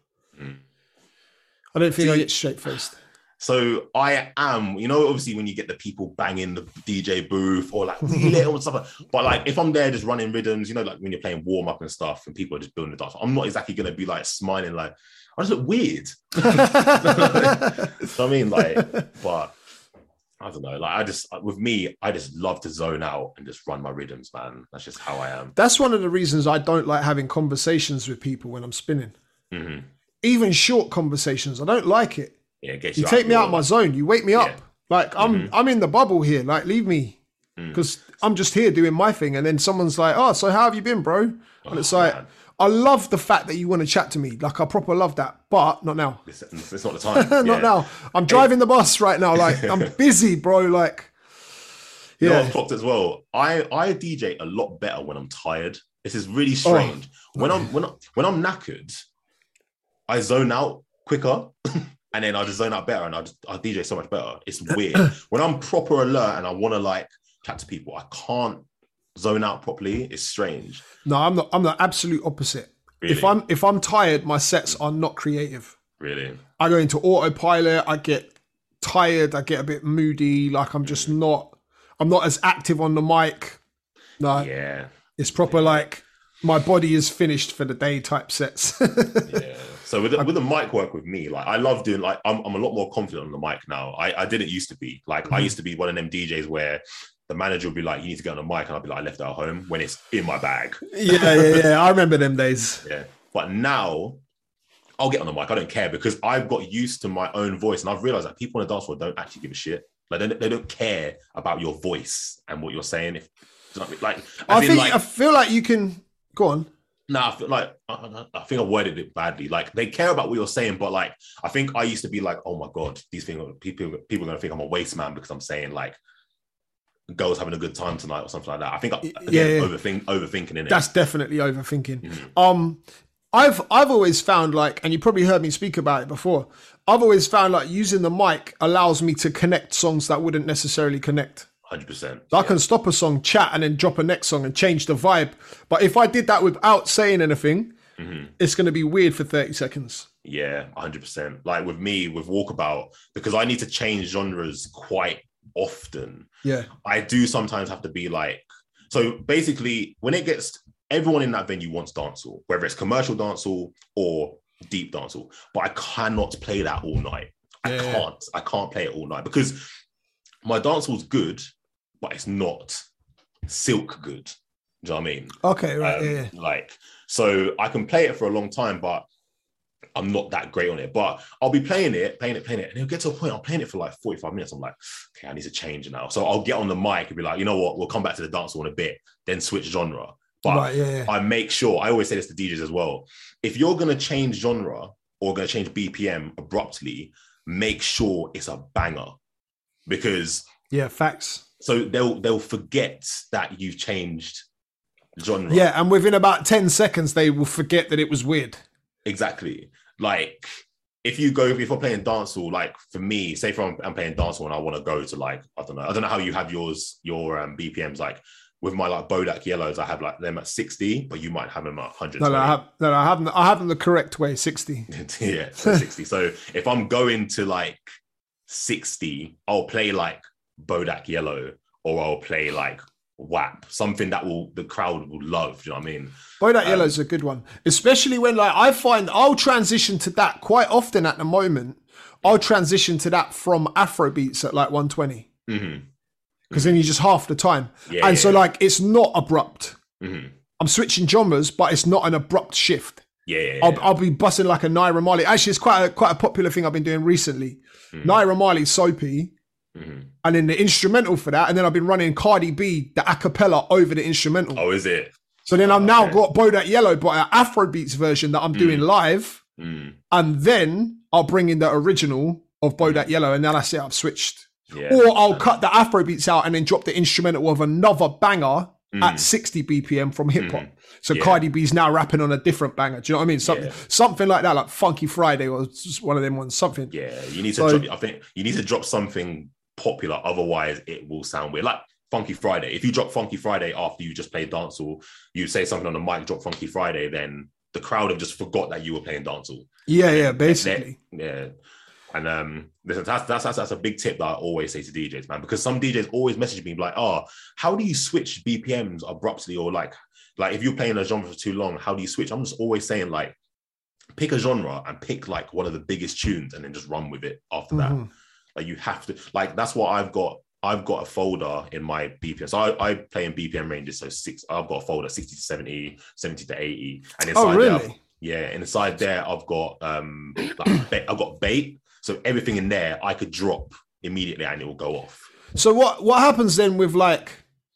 I don't think I get straight-faced. So I am, obviously when you get the people banging the DJ booth or like wheel it or stuff, but like if I'm there just running rhythms, like when you're playing warm up and stuff and people are just building the dance, I'm not exactly going to be like smiling like, I just look weird. So I mean, like, but I don't know, like with me, I just love to zone out and just run my rhythms, man. That's just how I am. That's one of the reasons I don't like having conversations with people when I'm spinning. Mm-hmm. Even short conversations, I don't like it. Yeah, it gets you take me out of my zone. You wake me up. Like I'm in the bubble here. Like leave me, because I'm just here doing my thing. And then someone's like, "Oh, so how have you been, bro?" And it's like, man. I love the fact that you want to chat to me. Like I proper love that, but not now. It's not the time. Not now. I'm driving the bus right now. Like I'm busy, bro. Like yeah. I've clocked as well. I DJ a lot better when I'm tired. This is really strange. When I'm knackered, I zone out quicker. And then I just zone out better and I DJ so much better. It's weird. When I'm proper alert and I want to like chat to people, I can't zone out properly. It's strange. No, I'm the absolute opposite. Really? If I'm tired, my sets are not creative. Really? I go into autopilot, I get tired, I get a bit moody, like I'm not as active on the mic. No. Yeah. It's proper like my body is finished for the day type sets. Yeah. So with the mic work with me, like I love doing like I'm a lot more confident on the mic now. I didn't used to be. Like I used to be one of them DJs where the manager would be like, "You need to get on the mic," and I'd be like, "I left it at home," when it's in my bag. Yeah. I remember them days. Yeah. But now I'll get on the mic. I don't care because I've got used to my own voice, and I've realized that people on the dance floor don't actually give a shit. Like they don't care about your voice and what you're saying. I feel like you can go on. No, I feel like I think I worded it badly. Like they care about what you're saying, but like I think I used to be like, oh my god, these things people are gonna think I'm a waste man because I'm saying like girls having a good time tonight or something like that. I think overthinking in it. That's definitely overthinking. Mm-hmm. I've always found like, and you probably heard me speak about it before. I've always found like using the mic allows me to connect songs that wouldn't necessarily connect. 100%. I can stop a song, chat, and then drop a next song and change the vibe. But if I did that without saying anything, it's going to be weird for 30 seconds. Yeah, 100%. Like with me, with Walkabout, because I need to change genres quite often. Yeah. I do sometimes have to be like, so basically when it gets, everyone in that venue wants dancehall, whether it's commercial dancehall or deep dancehall, but I cannot play that all night. I can't play it all night because my dancehall's good, but it's not silk good. Do you know what I mean? Okay, right. Like, so I can play it for a long time, but I'm not that great on it. But I'll be playing it, and it'll get to a point, I'm playing it for like 45 minutes. I'm like, okay, I need to change now. So I'll get on the mic and be like, you know what, we'll come back to the dancehall in a bit, then switch genre. But I make sure, I always say this to DJs as well, if you're going to change genre or going to change BPM abruptly, make sure it's a banger. Because facts. So they'll forget that you've changed genre. Yeah, and within about 10 seconds, they will forget that it was weird. Exactly. Like if you're playing dancehall, like for me, say if I'm playing dancehall and I want to go to like, I don't know how you have your BPMs. Like with my like Bodak Yellows, I have like them at 60, but you might have them at 100. I have them the correct way, 60. Yeah, so 60. So if I'm going to like 60, I'll play like Bodak Yellow, or I'll play like WAP, something that the crowd will love. Do you know what I mean? Bodak Yellow is a good one, especially when like I find I'll transition to that quite often at the moment. I'll transition to that from Afro beats at like 120, because then you just half the time, so like it's not abrupt. I'm switching genres, but it's not an abrupt shift. I'll be busting like a Naira Marley. Actually, it's quite a popular thing I've been doing recently. Naira Marley, Soapy, and then the instrumental for that, and then I've been running Cardi B, the acapella over the instrumental. Oh, is it? So then I've now got Bodak Yellow, but an Afrobeats version that I'm doing live, and then I'll bring in the original of Bodak Yellow, and then that's it. I've switched. Or I'll cut the Afrobeats out and then drop the instrumental of another banger at 60 BPM from hip hop. So Cardi B's now rapping on a different banger. Do you know what I mean? Something like that, like Funky Friday or just one of them ones. Something. Yeah, you need to. I think you need to drop something popular. Otherwise, it will sound weird. Like Funky Friday. If you drop Funky Friday after you just played dancehall, you say something on the mic, drop Funky Friday, then the crowd have just forgot that you were playing dancehall. Yeah, basically. Yeah. And listen, that's a big tip that I always say to DJs, man, because some DJs always message me like, oh, how do you switch BPMs abruptly? Or like if you're playing a genre for too long, how do you switch? I'm just always saying, like, pick a genre and pick like one of the biggest tunes and then just run with it after that. Like, you have to, like, that's what I've got a folder in my BPM. So I play in BPM ranges. So I've got a folder 60 to 70, 70 to 80. And inside inside there I've got I've got bait. So everything in there I could drop immediately and it will go off. So what happens then with, like,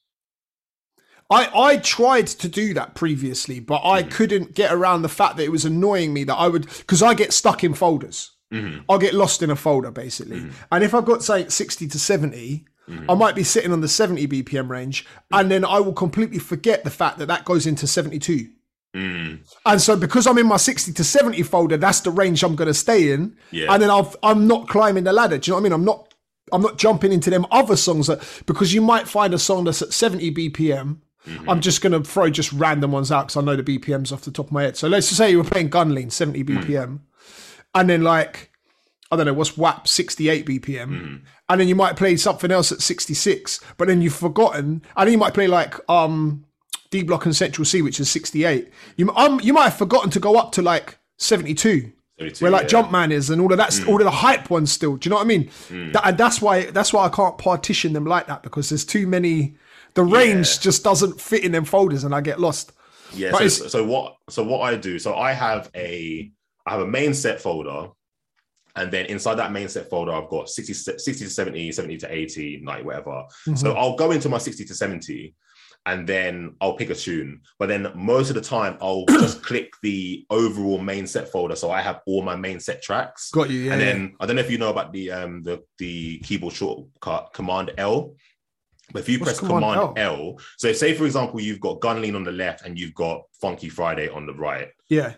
I tried to do that previously, but I couldn't get around the fact that it was annoying me that I would, because I get stuck in folders. I'll get lost in a folder basically. And if I've got, say, 60 to 70, I might be sitting on the 70 BPM range, and then I will completely forget the fact that goes into 72. And so because I'm in my 60 to 70 folder, that's the range I'm going to stay in. And then I'm not climbing the ladder. Do you know what I mean? I'm not jumping into them other songs because you might find a song that's at 70 BPM. I'm just going to throw just random ones out because I know the BPMs off the top of my head. So let's just say you were playing Gun Lean, 70 BPM. And then, like, I don't know, what's WAP, 68 BPM. And then you might play something else at 66, but then you've forgotten. And then you might play like D Block and Central C, which is 68. You might have forgotten to go up to like 72. Where like Jumpman is and all of that, all of the hype ones still. Do you know what I mean? And that's why I can't partition them like that, because there's too many. The range just doesn't fit in them folders, and I get lost. Yeah. So what I do? So I have a main set folder, and then inside that main set folder, I've got 60 to 70, 70 to 80, 90, whatever. So I'll go into my 60 to 70. And then I'll pick a tune. But then most of the time, I'll just click the overall main set folder. So I have all my main set tracks. Got you, yeah. And then, I don't know if you know about the keyboard shortcut, Command L. But if you press Command L, so say, for example, you've got Gun Lean on the left and you've got Funky Friday on the right. Yeah.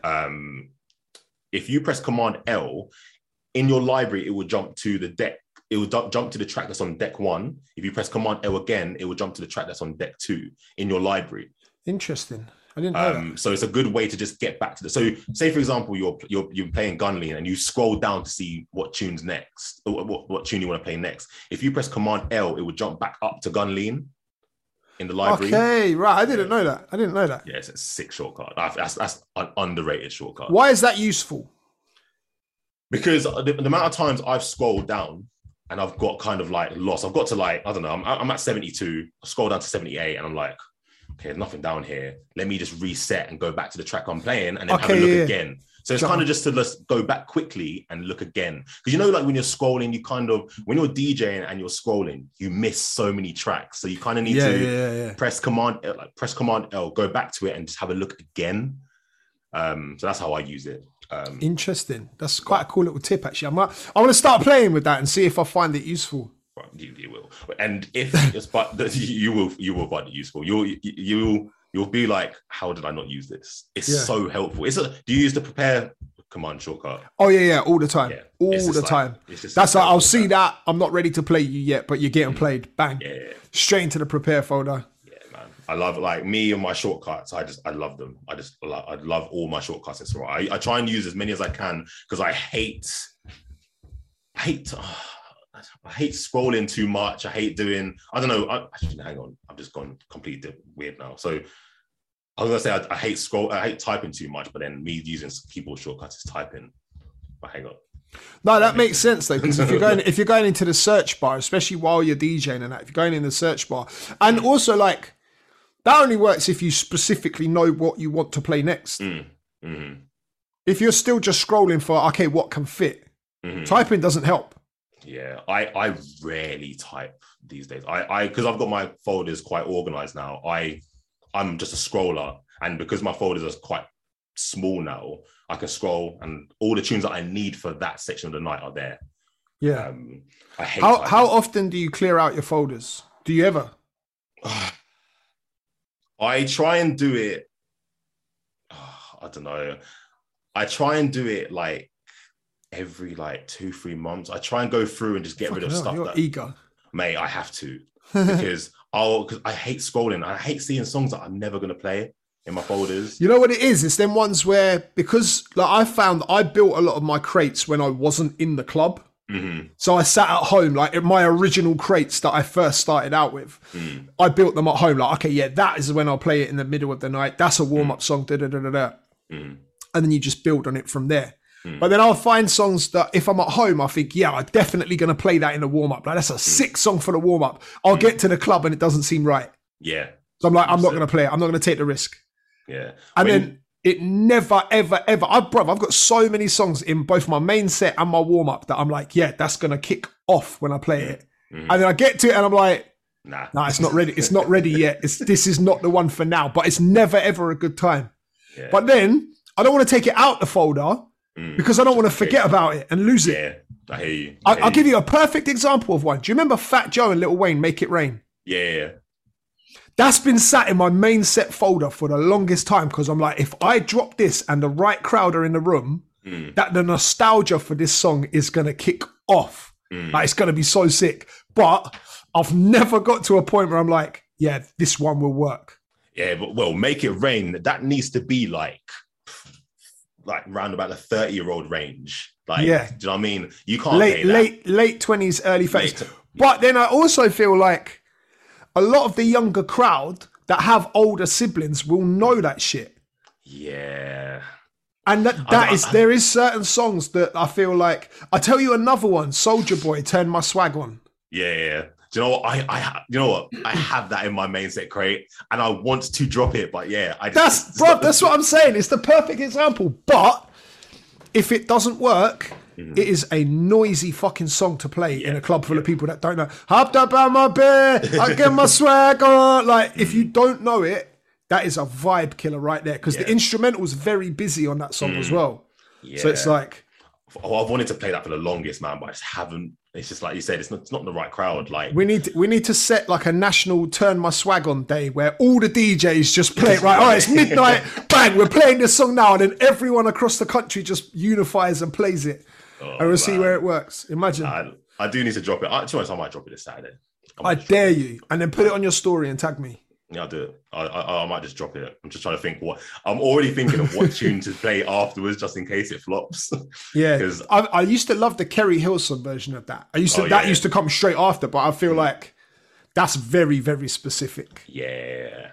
If you press Command L, in your library, it will jump to the deck. It will jump to the track that's on deck 1. If you press Command L again, it will jump to the track that's on deck 2 in your library. Interesting. I didn't know that. So it's a good way to just get back to the. So say, for example, you're playing Gun Lean and you scroll down to see what tune's next, or what tune you want to play next. If you press Command L, it will jump back up to Gun Lean in the library. Okay, right. I didn't know that. Yeah, it's a sick shortcut. That's an underrated shortcut. Why is that useful? Because the amount of times I've scrolled down and I've got kind of like lost. I've got to like, I don't know, I'm at 72, I scroll down to 78 and I'm like, okay, there's nothing down here. Let me just reset and go back to the track I'm playing and then have a look again. So it's kind of just to just go back quickly and look again. Because you know, like when you're scrolling, you kind of, when you're DJing and you're scrolling, you miss so many tracks. So you kind of need to press Command L, go back to it and just have a look again. So that's how I use it. Interesting. That's quite a cool little tip, actually. I'm going to start playing with that and see if I find it useful. You will, and if it's but you will find it useful. You'll be like, how did I not use this? It's so helpful. Do you use the prepare command shortcut? Oh yeah, all the time, all the time. That's like, I'll see that I'm not ready to play you yet, but you're getting played. Bang, straight into the prepare folder. I love, like, me and my shortcuts. I love them. I love all my shortcuts. It's right. I try and use as many as I can because I hate scrolling too much. I hate doing. I don't know. Actually, hang on. I've just gone completely weird now. So I was gonna say I hate typing too much, but then me using keyboard shortcuts is typing. But hang on. No, that makes sense though, because if you're going into the search bar, especially while you're DJing and that, if you're going in the search bar, and also like. That only works if you specifically know what you want to play next. If you're still just scrolling for, okay, what can fit? Typing doesn't help. Yeah, I rarely type these days. Because I've got my folders quite organized now. I'm just a scroller. And because my folders are quite small now, I can scroll and all the tunes that I need for that section of the night are there. Yeah. I hate how often do you clear out your folders? Do you ever? I try and do it. I don't know. I try and do it like every like 2-3 months. I try and go through and just get rid of stuff. You're eager. Mate, I have to because I hate scrolling. I hate seeing songs that I'm never gonna play in my folders. You know what it is? It's them ones where, because like I found I built a lot of my crates when I wasn't in the club. Mm-hmm. So I sat at home, like my original crates that I first started out with. I built them at home. Like, okay, yeah, that is when I'll play it in the middle of the night. That's a warm-up song. Da, da, da, da, da. And then you just build on it from there. But then I'll find songs that if I'm at home, I think, yeah, I'm definitely going to play that in the warm-up. Like, that's a sick song for the warm-up. I'll get to the club and it doesn't seem right. Yeah. So I'm like, I'm not going to play it. I'm not going to take the risk. Yeah. And then it never, ever, ever. I've got so many songs in both my main set and my warm-up that I'm like, yeah, that's going to kick off when I play it. And then I get to it and I'm like, nah, it's not ready. It's not ready yet. This is not the one for now, but it's never, ever a good time. Yeah. But then I don't want to take it out the folder because I don't want to forget about it and lose it. Yeah, I hear you. I'll give you a perfect example of one. Do you remember Fat Joe and Lil Wayne, Make It Rain? Yeah. That's been sat in my main set folder for the longest time because I'm like, if I drop this and the right crowd are in the room, that the nostalgia for this song is going to kick off. Like, it's going to be so sick. But I've never got to a point where I'm like, yeah, this one will work. Yeah, but well, Make It Rain, that needs to be like round about the 30-year-old range. Like, yeah. Do you know what I mean? You can't late 20s, early 30s. But then I also feel like a lot of the younger crowd that have older siblings will know that shit. Yeah. And there is certain songs that I feel like, I'll tell you another one, Soulja Boy, Turn My Swag On. Yeah. Do you know what? I have that in my main set crate and I want to drop it, but yeah. That's what I'm saying. It's the perfect example. But if it doesn't work, it is a noisy fucking song to play in a club full of people that don't know. Hopped up on my bed, I get my swag on. Like, if you don't know it, that is a vibe killer right there because the instrumental's very busy on that song as well. Yeah. So it's like, I've wanted to play that for the longest, man, but I just haven't. It's just like you said, it's not the right crowd. Like, we need to set like a national Turn My Swag On day where all the DJs just play it. Right, all right, it's midnight, bang, we're playing this song now, and then everyone across the country just unifies and plays it. And we'll see where it works. Imagine. I do need to drop it. To be honest, I might drop it this Saturday. I dare you. And then put it on your story and tag me. Yeah, I'll do it. I might just drop it. I'm just trying to think I'm already thinking of what tune to play afterwards, just in case it flops. Yeah, because I used to love the Kerry Hilson version of that. Used to come straight after, but I feel like that's very, very specific. Yeah.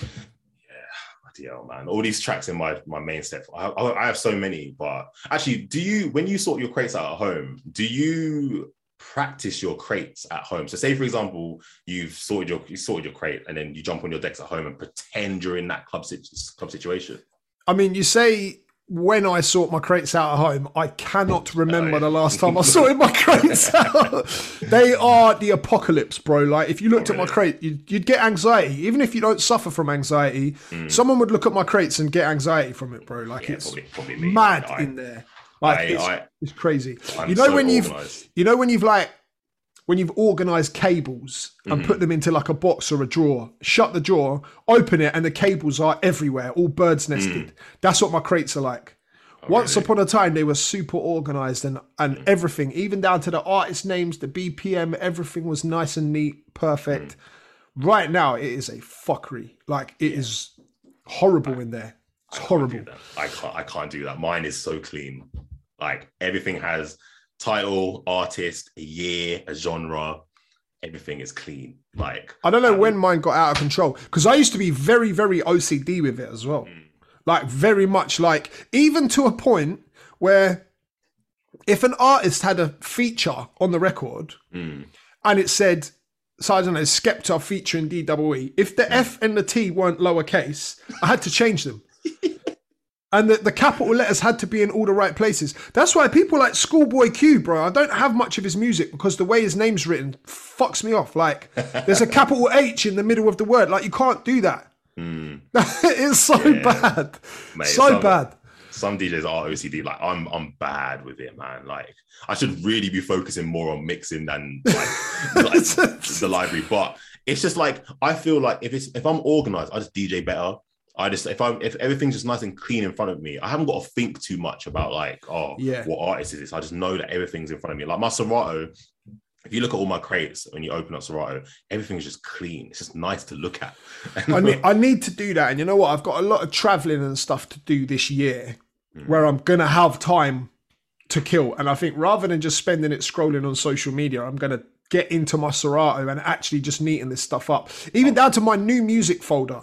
Yeah, man. All these tracks in my main set. I have so many, but actually, when you sort your crates out at home, do you practice your crates at home? So say, for example, you sorted your crate and then you jump on your decks at home and pretend you're in that club situation. I mean, you say when I sort my crates out at home, I cannot remember the last time I sorted my crates out. They are the apocalypse, bro. Like, if you looked at my crate, you'd get anxiety. Even if you don't suffer from anxiety, someone would look at my crates and get anxiety from it, bro. Like, it's probably me. Mad in there. Like, it's crazy. When you've organized cables and put them into like a box or a drawer, shut the drawer, open it, and the cables are everywhere, all bird's nested. That's what my crates are like. Once upon a time, they were super organized and everything, even down to the artist names, the BPM, everything was nice and neat, perfect. Right now, it is a fuckery. Like, it is horrible in there. It's horrible. I can't do that. Mine is so clean. Like, everything has title, artist, a year, a genre. Everything is clean. Like, I don't know when mine got out of control because I used to be very, very OCD with it as well. Like, very much, like, even to a point where if an artist had a feature on the record and it said, so I don't know, Skepta featuring DEE, if the F and the T weren't lowercase, I had to change them. And the capital letters had to be in all the right places. That's why people like Schoolboy Q, bro, I don't have much of his music because the way his name's written fucks me off. Like, there's a capital H in the middle of the word. Like, you can't do that. It's so bad. Mate, bad. Some DJs are OCD. Like, I'm bad with it, man. Like, I should really be focusing more on mixing than like the library. But it's just like, I feel like if I'm organized, I just DJ better. If everything's just nice and clean in front of me, I haven't got to think too much about like, what artist is this? I just know that everything's in front of me. Like my Serato, if you look at all my crates when you open up Serato, everything is just clean. It's just nice to look at. I need to do that. And you know what? I've got a lot of traveling and stuff to do this year where I'm going to have time to kill. And I think rather than just spending it scrolling on social media, I'm going to get into my Serato and actually just neaten this stuff up. Even down to my new music folder.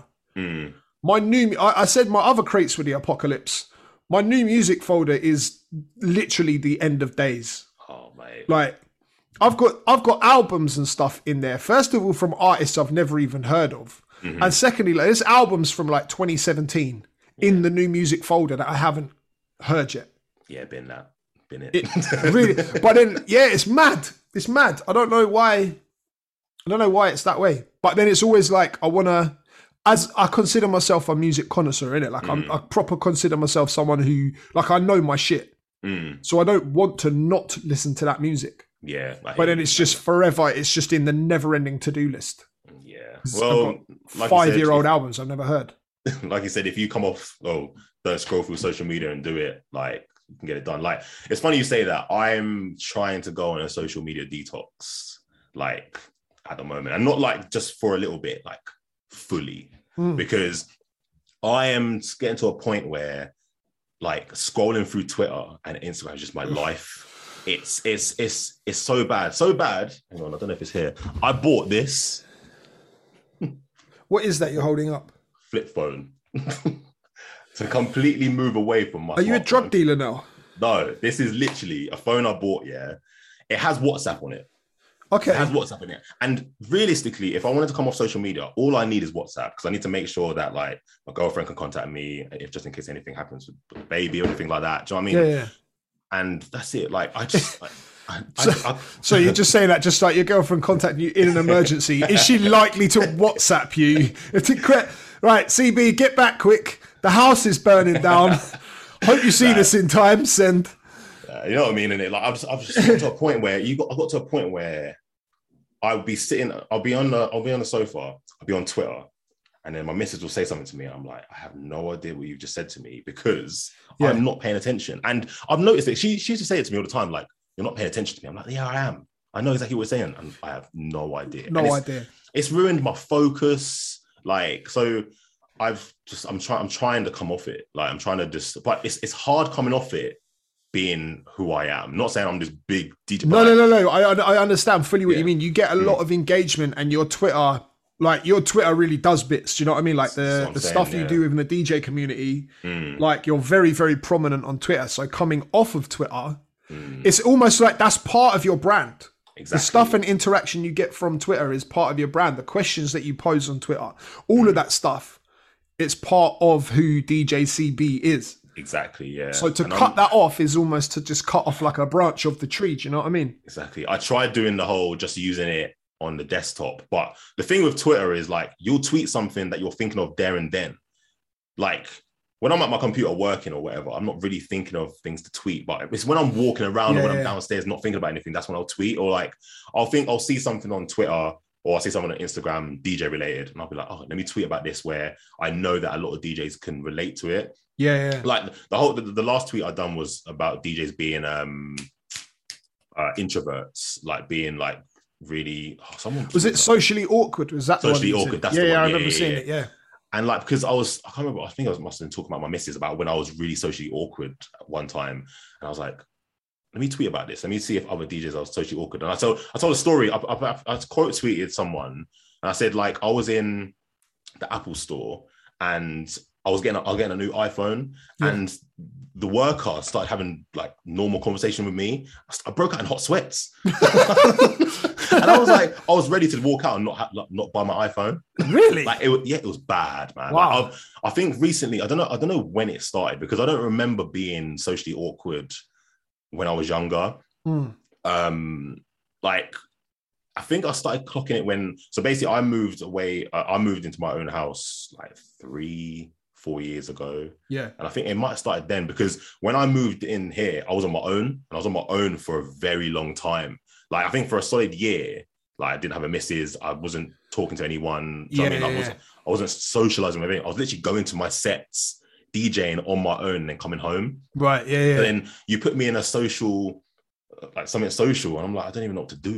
I said my other crates were the apocalypse. My new music folder is literally the end of days. Oh, mate. Like, I've got albums and stuff in there. First of all, from artists I've never even heard of. And secondly, like, there's albums from like 2017 in the new music folder that I haven't heard yet. Yeah, been it. Really, but then, yeah, it's mad. It's mad. I don't know why it's that way. But then it's always like, as I consider myself a music connoisseur, innit? Like I proper consider myself someone who, like, I know my shit. So I don't want to not listen to that music. Yeah. But then it's just forever. It's just in the never-ending to-do list. Yeah. Well, like 5-year-old albums I've never heard. Like you said, if you come off, don't scroll through social media and do it, like, you can get it done. Like, it's funny you say that. I'm trying to go on a social media detox, like, at the moment. And not like just for a little bit, like fully. Because I am getting to a point where, like, scrolling through Twitter and Instagram is just my life. It's so bad. So bad. Hang on, I don't know if it's here. I bought this. What is that you're holding up? Flip phone. To completely move away from my Are you a drug dealer now? No, this is literally a phone I bought, yeah. It has WhatsApp on it. Okay. It has WhatsApp in it. And realistically, if I wanted to come off social media, all I need is WhatsApp, because I need to make sure that, like, my girlfriend can contact me if just in case anything happens with the baby or anything like that. Do you know what I mean? Yeah. And that's it. Like, I just... So you're just saying that just like your girlfriend contacting you in an emergency, is she likely to WhatsApp you? Right, CB, get back quick. The house is burning down. Hope you see this in time. Send. You know what I mean? And it, like, I've just got to a point where I got to a point where I'll be on the sofa, I'll be on Twitter, and then my missus will say something to me, and I'm like, I have no idea what you've just said to me, because I'm not paying attention. And I've noticed it. She used to say it to me all the time, like, you're not paying attention to me. I'm like, yeah, I am. I know exactly what you're saying, and I have no idea. No idea. It's ruined my focus. Like, so I'm trying to come off it. Like, I'm trying to but it's hard coming off it, being who I am. Not saying I'm this big DJ. No. I understand fully what you mean. You get a lot of engagement, and your Twitter really does bits. Do you know what I mean? Like the stuff you do within the DJ community, like, you're very, very prominent on Twitter. So coming off of Twitter, it's almost like that's part of your brand. Exactly. The stuff and interaction you get from Twitter is part of your brand. The questions that you pose on Twitter, all of that stuff, it's part of who DJ CB is. Exactly, yeah. So to cut that off is almost to just cut off like a branch of the tree. Do you know what I mean? Exactly. I tried doing the whole just using it on the desktop. But the thing with Twitter is, like, you'll tweet something that you're thinking of there and then. Like, when I'm at my computer working or whatever, I'm not really thinking of things to tweet. But it's when I'm walking around or when I'm downstairs not thinking about anything, that's when I'll tweet. Or, like, I'll see something on Twitter or I'll see something on Instagram DJ related, and I'll be like, oh, let me tweet about this, where I know that a lot of DJs can relate to it. Yeah. Like, the last tweet I done was about DJs being introverts, like, being, like, really. Was it socially awkward? Was that socially awkward? That's the one. I remember seeing it. Yeah. And, like, because I can't remember. I think I must have been talking about my missus about when I was really socially awkward at one time, and I was like, let me tweet about this. Let me see if other DJs are socially awkward. And I told a story. I quote tweeted someone, and I said, like, I was in the Apple store and I was getting a new iPhone, and the worker started having, like, normal conversation with me. I broke out in hot sweats. And I was like, I was ready to walk out and not buy my iPhone. Really? Like, it was bad, man. Wow. Like, I think recently, I don't know when it started, because I don't remember being socially awkward when I was younger. Like, I think I started clocking it so basically I moved away. I moved into my own house like 3-4 years ago. Yeah. And I think it might have started then, because when I moved in here, I was on my own, and I was on my own for a very long time. Like, I think for a solid year, like, I didn't have a missus. I wasn't talking to anyone. I wasn't socializing with anyone. I was literally going to my sets, DJing on my own, and then coming home. Right. Yeah. And then you put me in a social, like, something social, and I'm like, I don't even know what to do.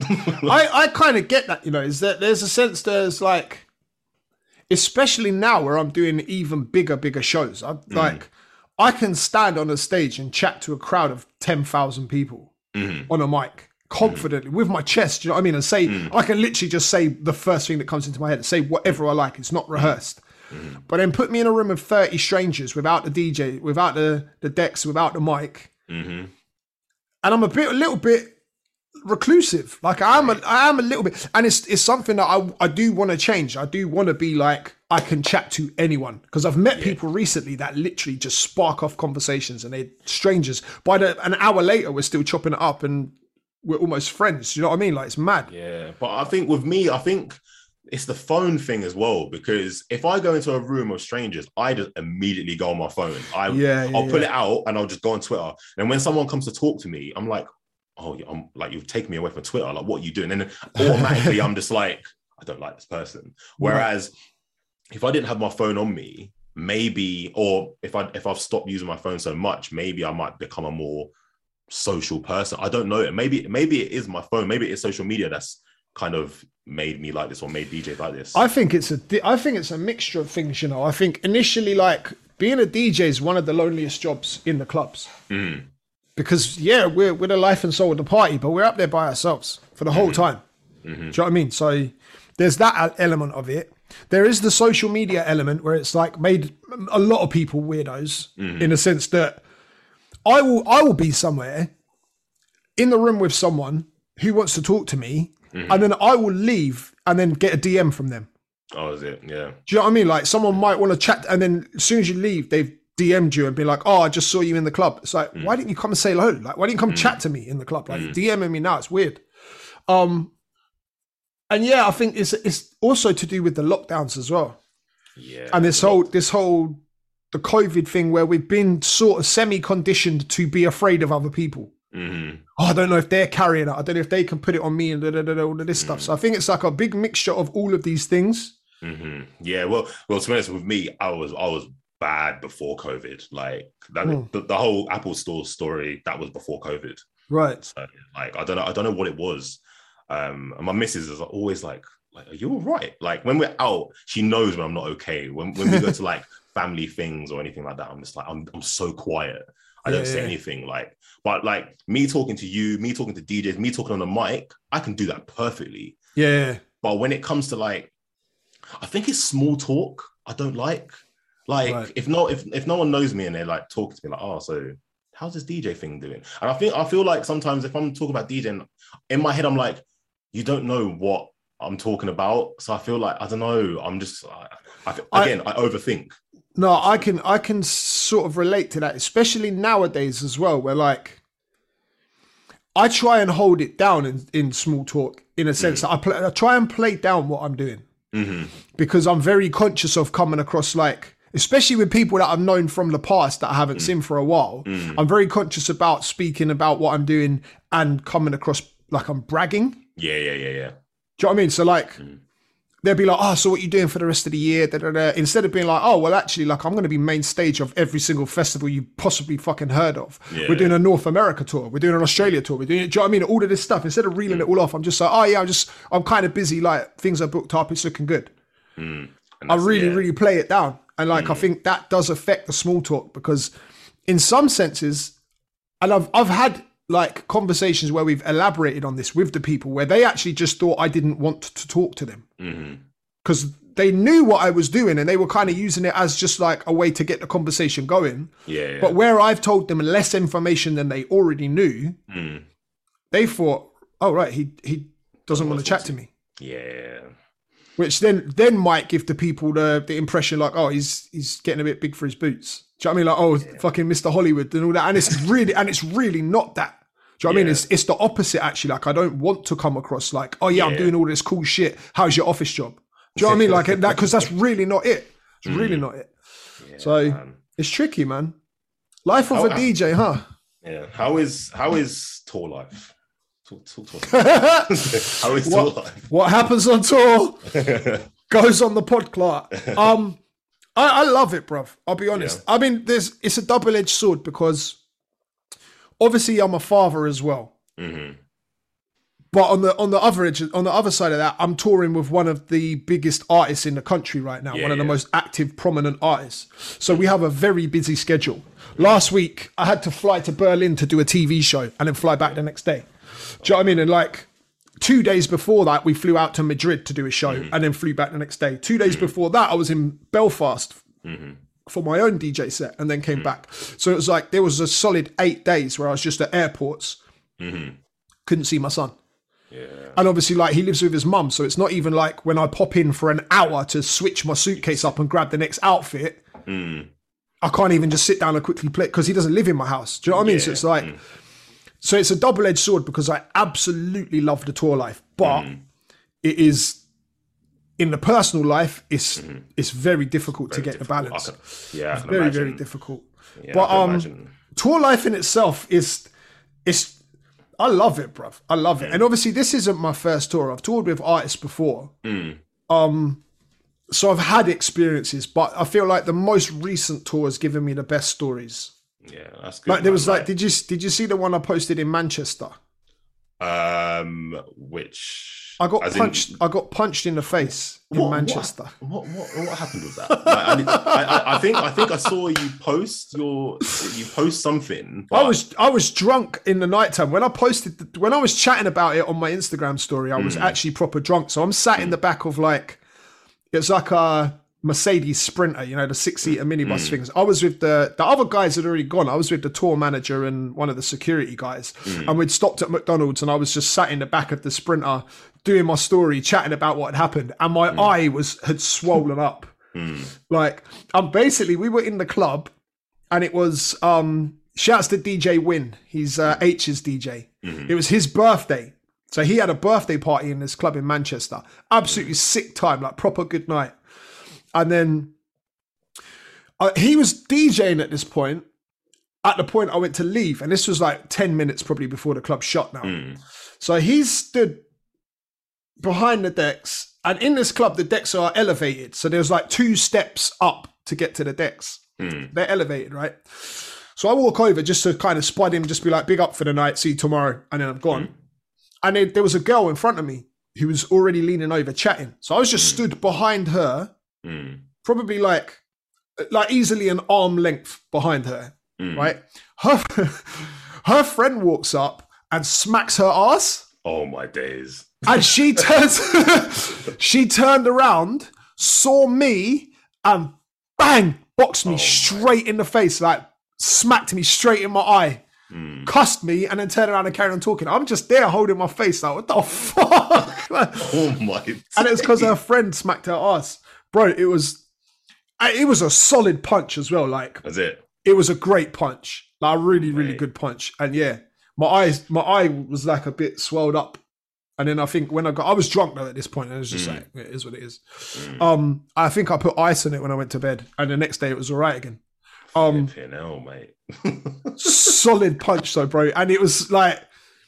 I kind of get that, you know, is that there's a sense there's like, especially now where I'm doing even bigger shows. I'm like, I can stand on a stage and chat to a crowd of 10,000 people on a mic confidently with my chest, you know what I mean? And say, I can literally just say the first thing that comes into my head, say whatever I like. It's not rehearsed. But then put me in a room of 30 strangers without the DJ, without the decks, without the mic. And I'm a little bit reclusive. Like I am a little bit, and it's something that I do want to change. I do want to be like, I can chat to anyone, because I've met people recently that literally just spark off conversations, and they're strangers. An hour later, we're still chopping it up and we're almost friends. You know what I mean? Like, it's mad. Yeah. But I think with me, it's the phone thing as well, because if I go into a room of strangers, I just immediately go on my phone. I'll pull it out and I'll just go on Twitter. And when someone comes to talk to me, I'm like, oh, I'm like, you've taken me away from Twitter. Like, what are you doing? And then automatically I'm just like, I don't like this person. Whereas if I didn't have my phone on me, maybe, or if I've stopped using my phone so much, maybe I might become a more social person. I don't know. Maybe it is my phone. Maybe it's social media that's kind of made me like this, or made DJs like this. I think it's a mixture of things, you know. I think initially, like, being a DJ is one of the loneliest jobs in the clubs. Because, we're the life and soul of the party, but we're up there by ourselves for the whole time. Do you know what I mean? So there's that element of it. There is the social media element where it's like made a lot of people weirdos in the sense that I will be somewhere in the room with someone who wants to talk to me, and then I will leave and then get a DM from them. Oh, is it? Yeah. Do you know what I mean? Like, someone might want to chat, and then as soon as you leave, they've DM'd you and be like, oh, I just saw you in the club. It's like, why didn't you come and say hello? Like, why didn't you come chat to me in the club? Like, DMing me now, it's weird. And I think it's also to do with the lockdowns as well. Yeah. And this whole the COVID thing where we've been sort of semi-conditioned to be afraid of other people. Oh, I don't know if they're carrying it. I don't know if they can put it on me and all of this stuff. So I think it's like a big mixture of all of these things. Yeah. Well, to be honest with me, I was bad before COVID. Like that, the whole Apple Store story, that was before COVID. Right. So, like, I don't know what it was. And my missus is always like, are you all right? Like, when we're out, she knows when I'm not okay. When we go to like family things or anything like that, I'm just like, I'm so quiet. I don't say anything. Like, but like me talking to you, me talking to DJs, me talking on the mic, I can do that perfectly. Yeah. But when it comes to like, I think it's small talk I don't like. Like, right. if no one knows me and they're like talking to me like, oh, so how's this DJ thing doing? And I feel like sometimes if I'm talking about DJing, in my head I'm like, you don't know what I'm talking about. So I feel like, I don't know, I'm just, I overthink. No, I can sort of relate to that, especially nowadays as well, where like, I try and hold it down in small talk, in a sense that I try and play down what I'm doing. Because I'm very conscious of coming across like, especially with people that I've known from the past that I haven't seen for a while, I'm very conscious about speaking about what I'm doing and coming across like I'm bragging. Yeah. Do you know what I mean? So like, they'll be like, oh, so what are you doing for the rest of the year? Instead of being like, oh, well, actually, like, I'm going to be main stage of every single festival you possibly fucking heard of. Yeah. We're doing a North America tour. We're doing an Australia tour. We're doing, do you know what I mean? All of this stuff. Instead of reeling it all off, I'm just like, oh, yeah, I'm kind of busy. Like, things are booked up. It's looking good. I really play it down. And like, I think that does affect the small talk, because in some senses, and I've had like conversations where we've elaborated on this with the people where they actually just thought I didn't want to talk to them because they knew what I was doing and they were kind of using it as just like a way to get the conversation going. Yeah. But where I've told them less information than they already knew, they thought, oh, right, he doesn't want to chat to me. Yeah. Which then might give the people the impression like, oh, he's getting a bit big for his boots. Do you know what I mean? Like, oh, fucking Mr. Hollywood and all that. And it's really not that. Do you know what I mean? It's the opposite, actually. Like, I don't want to come across like, oh, yeah, I'm doing all this cool shit. How's your office job? Do you know what I mean? Like that, because that's really not it. It's really not it. Yeah, so man. It's tricky, man. Life of a DJ, huh? Yeah. How is tour life? Talk to us. How is tour life? What happens on tour goes on the podcast. I love it, bruv. I'll be honest. Yeah. I mean, it's a double-edged sword because obviously I'm a father as well. But But on the other side of that, I'm touring with one of the biggest artists in the country right now, one of the most active, prominent artists. So we have a very busy schedule. Last week, I had to fly to Berlin to do a TV show and then fly back the next day. Do you know what I mean? And like 2 days before that, we flew out to Madrid to do a show and then flew back the next day. 2 days before that, I was in Belfast for my own DJ set and then came back. So it was like there was a solid 8 days where I was just at airports, couldn't see my son. Yeah. And obviously, like, he lives with his mum, so it's not even like when I pop in for an hour to switch my suitcase up and grab the next outfit, I can't even just sit down and quickly play because he doesn't live in my house. Do you know what I mean? So it's like, so it's a double-edged sword because I absolutely love the tour life, but it is, in the personal life, it's very difficult to get the balance. It's very, very difficult. Yeah, but tour life in itself it's I love it, bruv. I love it. And obviously this isn't my first tour. I've toured with artists before. So I've had experiences, but I feel like the most recent tour has given me the best stories. Yeah, that's good. Like there was like, did you see the one I posted in Manchester? Which I got punched in the face in Manchester. What happened with that? Like, I think I saw you post something. I was drunk in the nighttime when I posted when I was chatting about it on my Instagram story. I was actually proper drunk, so I'm sat in the back of like, it's like a Mercedes Sprinter, you know, the 6-seater minibus things. I was with the other guys had already gone. I was with the tour manager and one of the security guys, and we'd stopped at McDonald's, and I was just sat in the back of the Sprinter doing my story, chatting about what had happened, and my eye had swollen up. Like, we were in the club, and it was shouts to DJ Win. He's H's DJ. It was his birthday. So he had a birthday party in this club in Manchester. Absolutely sick time, like proper good night. And then he was DJing at this point, at the point I went to leave. And this was like 10 minutes probably before the club shut now. So he stood behind the decks. And in this club, the decks are elevated. So there's like 2 steps up to get to the decks. They're elevated, right? So I walk over just to kind of spot him, just be like, big up for the night, see you tomorrow. And then I'm gone. And then there was a girl in front of me who was already leaning over chatting. So I was just stood behind her, probably like easily an arm length behind her, right? Her friend walks up and smacks her ass. Oh my days. And she turned around, saw me, and bang, boxed me straight in the face, like smacked me straight in my eye. Cussed me and then turned around and carried on talking. I'm just there holding my face like, what the fuck? Oh my days. And it was because her friend smacked her ass. Bro, it was a solid punch as well. Like, that's it. It was a great punch. Like a really, really good punch. And yeah, my eye was like a bit swelled up. And then I think when I was drunk though at this point, and it was just like, it is what it is. I think I put ice on it when I went to bed, and the next day it was all right again. Hell, mate. Solid punch though, bro. And it was like,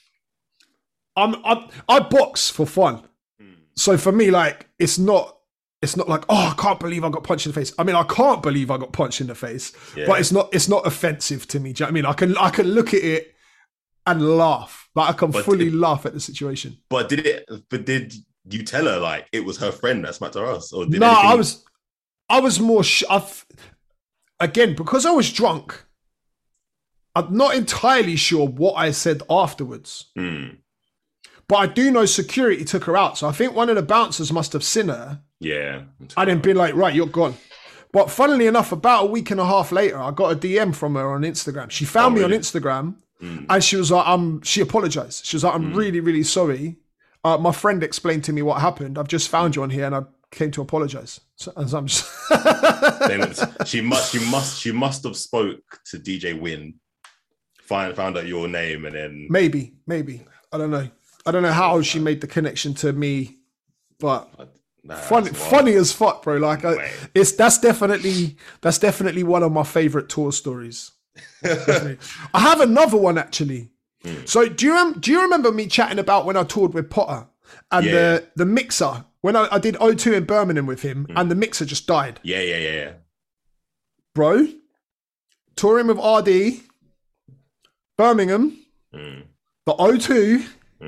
I box for fun. So for me, like, it's not like, oh, I can't believe I got punched in the face. I mean, I can't believe I got punched in the face, but it's not offensive to me. Do you know what I mean? I can look at it and laugh. Like I can fully laugh at the situation. But did you tell her like it was her friend that smacked her ass? Or did I was more again, because I was drunk, I'm not entirely sure what I said afterwards. But I do know security took her out. So I think one of the bouncers must have seen her. Yeah. And then been like, right, you're gone. But funnily enough, about a week and a half later, I got a DM from her on Instagram. She found me on Instagram and she was like, she apologized. She was like, I'm really, really sorry. My friend explained to me what happened. I've just found you on here and I came to apologize. So, as I'm just she must have spoke to DJ Win, found out your name, and then maybe I don't know how she made the connection to me, but funny as fuck, bro. Like that's definitely one of my favorite tour stories. I have another one actually. So do you remember me chatting about when I toured with Potter and the mixer? When I did O2 in Birmingham with him and the mixer just died. Yeah. Bro, touring with RD, Birmingham, the O2,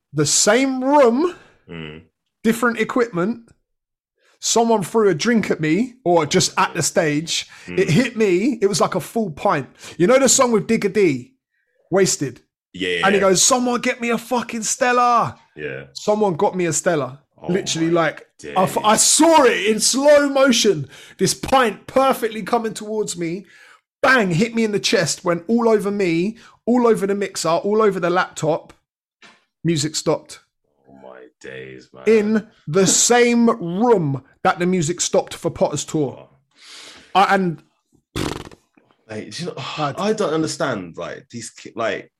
the same room, different equipment. Someone threw a drink at me, or just at the stage. It hit me. It was like a full pint. You know the song with Digga D, Wasted? Yeah. And he goes, someone get me a fucking Stella. Yeah. Someone got me a Stella. Literally, like, I saw it in slow motion. This pint perfectly coming towards me. Bang, hit me in the chest, went all over me, all over the mixer, all over the laptop. Music stopped. Oh my days, man. In the same room that the music stopped for Potter's tour. And like, you know, I don't understand, like, these like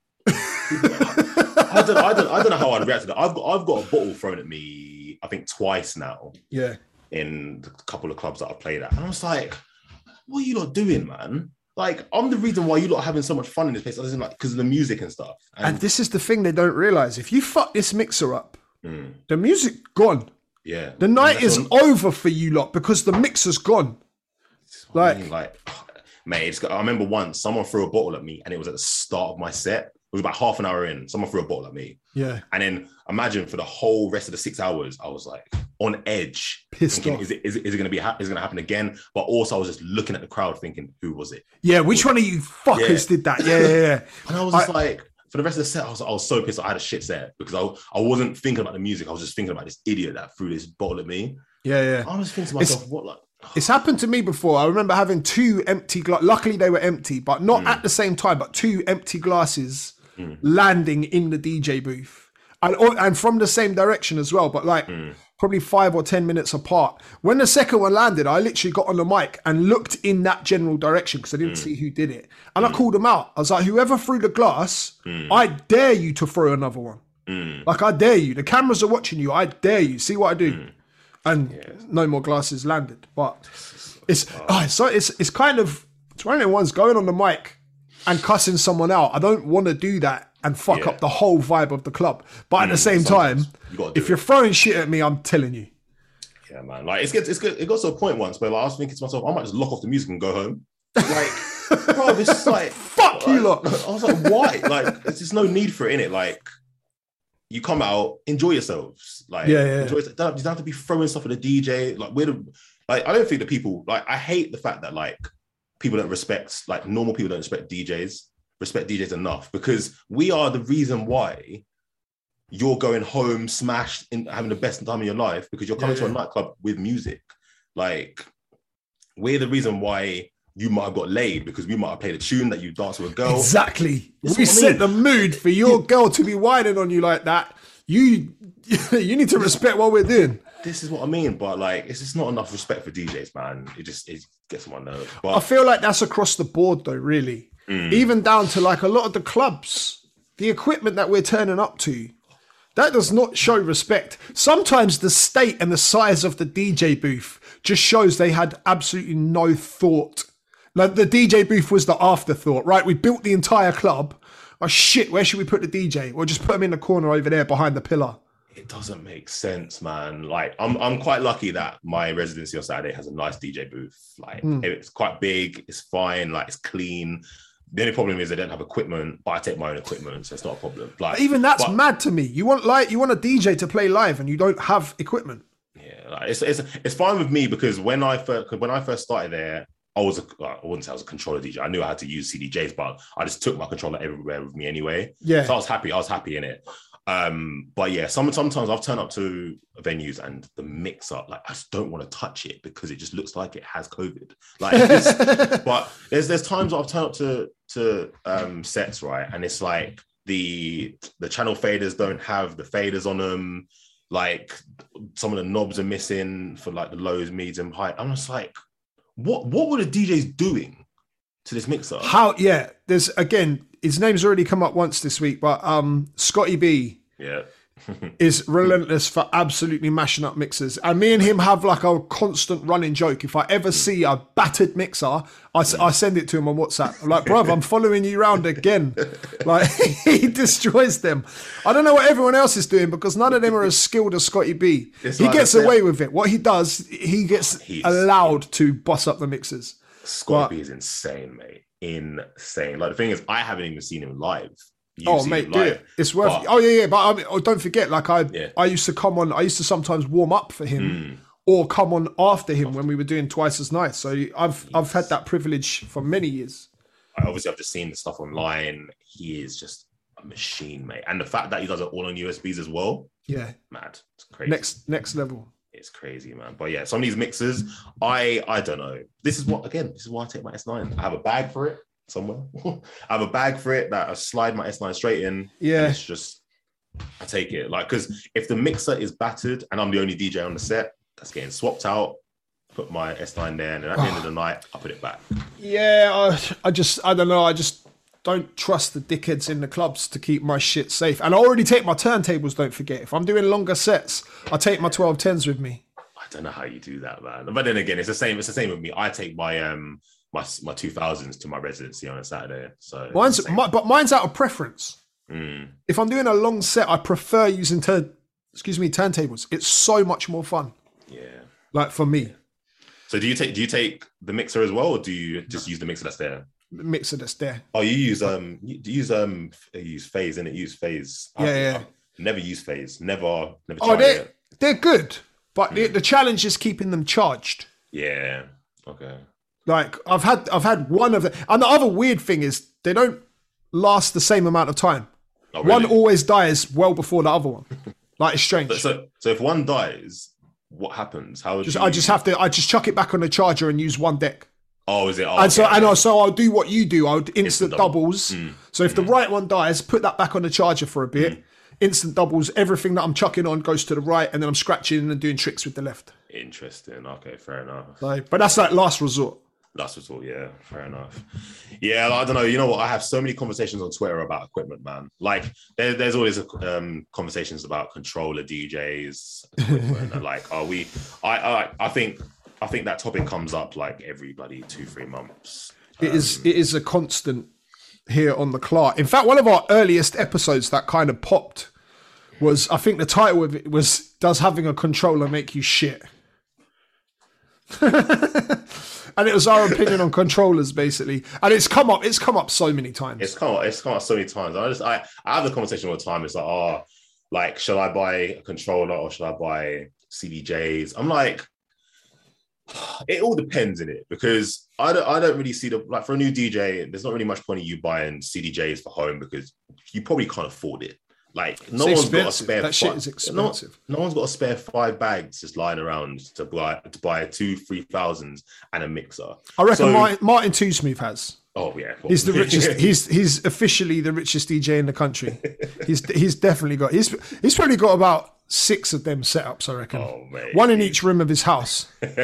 I don't know how I'd react to that. I've got a bottle thrown at me, I think twice now. Yeah. In the couple of clubs that I've played at. And I was like, what are you lot doing, man? Like, I'm the reason why you lot are having so much fun in this place, like, because of the music and stuff. And this is the thing they don't realize. If you fuck this mixer up, the music gone. Yeah. The night is over for you lot because the mixer's gone. Like, mate, I remember once someone threw a bottle at me and it was at the start of my set. It was about half an hour in. Someone threw a bottle at me. Yeah. And then imagine for the whole rest of the 6 hours, I was like on edge. Pissed thinking, off. Is it going to be, is it going to happen again? But also I was just looking at the crowd thinking, who was it? Yeah. Which one of you fuckers did that? Yeah. And I was just like, for the rest of the set, I was so pissed. I had a shit set because I wasn't thinking about the music. I was just thinking about this idiot that threw this bottle at me. Yeah. I was thinking to myself, what like... It's happened to me before. I remember having two empty glasses. Luckily, they were empty, but not at the same time, but two empty glasses landing in the DJ booth. And from the same direction as well, but like probably 5 or 10 minutes apart. When the second one landed, I literally got on the mic and looked in that general direction because I didn't see who did it. And I called them out. I was like, whoever threw the glass, I dare you to throw another one. Like, I dare you. The cameras are watching you. I dare you. See what I do. And no more glasses landed. But it's kind of, it's one of the ones going on the mic and cussing someone out. I don't want to do that and fuck up the whole vibe of the club. But at the same time, if you're throwing shit at me, I'm telling you. Yeah, man. Like, it's good. It got to a point once where like, I was thinking to myself, I might just lock off the music and go home. Like, bro, it's just like fuck you lot. I was like, why? Like, there's just no need for it, innit? Like, you come out, enjoy yourselves. Like, enjoy it. You don't have to be throwing stuff at the DJ. Like, I don't think that people, like, I hate the fact that, like, people don't respect, like, normal people don't respect DJs enough, because we are the reason why you're going home smashed and having the best time of your life, because you're coming to a nightclub with music. Like, we're the reason why you might have got laid, because we might have played a tune that you danced with a girl. Exactly. We set the mood for your girl to be whining on you like that. You need to respect what we're doing. This is what I mean, but like, it's just not enough respect for DJs, man. It gets on my nerves. But I feel like that's across the board though, really. Even down to like a lot of the clubs, the equipment that we're turning up to, that does not show respect. Sometimes the state and the size of the DJ booth just shows they had absolutely no thought. Like, the DJ booth was the afterthought, right? We built the entire club. Oh shit, where should we put the DJ? Or just put him in the corner over there behind the pillar. It doesn't make sense, man. Like, I'm quite lucky that my residency on Saturday has a nice DJ booth. Like, it's quite big, it's fine, like, it's clean. The only problem is they don't have equipment, but I take my own equipment, so it's not a problem. Like, even that's mad to me. You want a DJ to play live and you don't have equipment. Yeah, like, it's fine with me, because when I first started there, I wouldn't say I was a controller DJ. I knew I had to use CDJs, but I just took my controller everywhere with me anyway. Yeah. So I was happy in it. But yeah, sometimes I've turned up to venues and the mix-up, like, I just don't want to touch it because it just looks like it has COVID. Like, but there's times I've turned up to sets, right, and it's like the channel faders don't have the faders on them. Like, some of the knobs are missing for like the lows, mids, and high. I'm just like, what were the DJs doing to this mixer? There's, again, his name's already come up once this week, but Scotty B is relentless for absolutely mashing up mixers. And me and him have like a constant running joke. If I ever see a battered mixer, I send it to him on WhatsApp. I'm like, bruv, I'm following you around again. Like, he destroys them. I don't know what everyone else is doing, because none of them are as skilled as Scotty B. He gets away with it. What he does, he gets allowed to boss up the mixers. Scotty B is insane, mate. Insane. Like, the thing is, I haven't even seen him live. Oh, mate, do it. It's worth it. Oh, yeah. But I mean, don't forget, like I used to sometimes warm up for him or come on after him when we were doing Twice as Nice. So I've had that privilege for many years. Obviously, I've just seen the stuff online. He is just a machine, mate. And the fact that he does it all on USBs as well. Yeah. Mad. It's crazy. Next level. It's crazy, man. But yeah, some of these mixers, I don't know. This is why I take my S9. I have a bag for it somewhere. I have a bag for it that I slide my S9 straight in. Yeah. It's just, I take it. Like, because if the mixer is battered and I'm the only DJ on the set, that's getting swapped out, put my S9 there, and then at the end of the night, I put it back. Yeah, I don't know. I just don't trust the dickheads in the clubs to keep my shit safe. And I already take my turntables, don't forget. If I'm doing longer sets, I take my 1210s with me. I don't know how you do that, man. But then again, it's the same with me. I take my my 2000s to my residency on a Saturday. So mine's out of preference. If I'm doing a long set, I prefer using turntables. It's so much more fun. Yeah. Like for me. So do you take the mixer as well, or do you just use the mixer that's there? Mixer that's there. Oh, you use phase, and it use phase. Yeah. Never use phase. Never. Oh, they're good, but the challenge is keeping them charged. Yeah. Okay. Like I've had one of them, and the other weird thing is they don't last the same amount of time. Oh, really? One always dies well before the other one. Like it's strange. So if one dies, what happens? I just chuck it back on the charger and use one deck. Oh, is it? Oh, and so I'll do what you do. I'll instant doubles. So if the right one dies, put that back on the charger for a bit. Instant doubles. Everything that I'm chucking on goes to the right, and then I'm scratching and doing tricks with the left. Interesting. Okay, fair enough. But that's like last resort. Last resort, yeah, fair enough. Yeah, I don't know. You know what? I have so many conversations on Twitter about equipment, man. Like, there's always conversations about controller DJs, and like, I think that topic comes up like every bloody 2-3 months. It is a constant here on the Clark. In fact, one of our earliest episodes that kind of popped was, I think the title of it was, "Does having a controller make you shit?" And it was our opinion on controllers, basically. And it's come up so many times. It's come up so many times. I have the conversation all the time. It's like, should I buy a controller or should I buy CDJs? I'm like, it all depends in it, because I don't really see like for a new DJ, there's not really much point in you buying CDJs for home because you probably can't afford it. Like no one's got a spare. That shit is expensive. No one's got a spare 5 bags just lying around to buy 2,000-3,000s and a mixer. I reckon Martin Too Smooth has. Oh yeah, he's the richest. He's officially the richest DJ in the country. He's definitely got. He's probably got about 6 of them setups, I reckon. Oh, mate. One in each room of his house.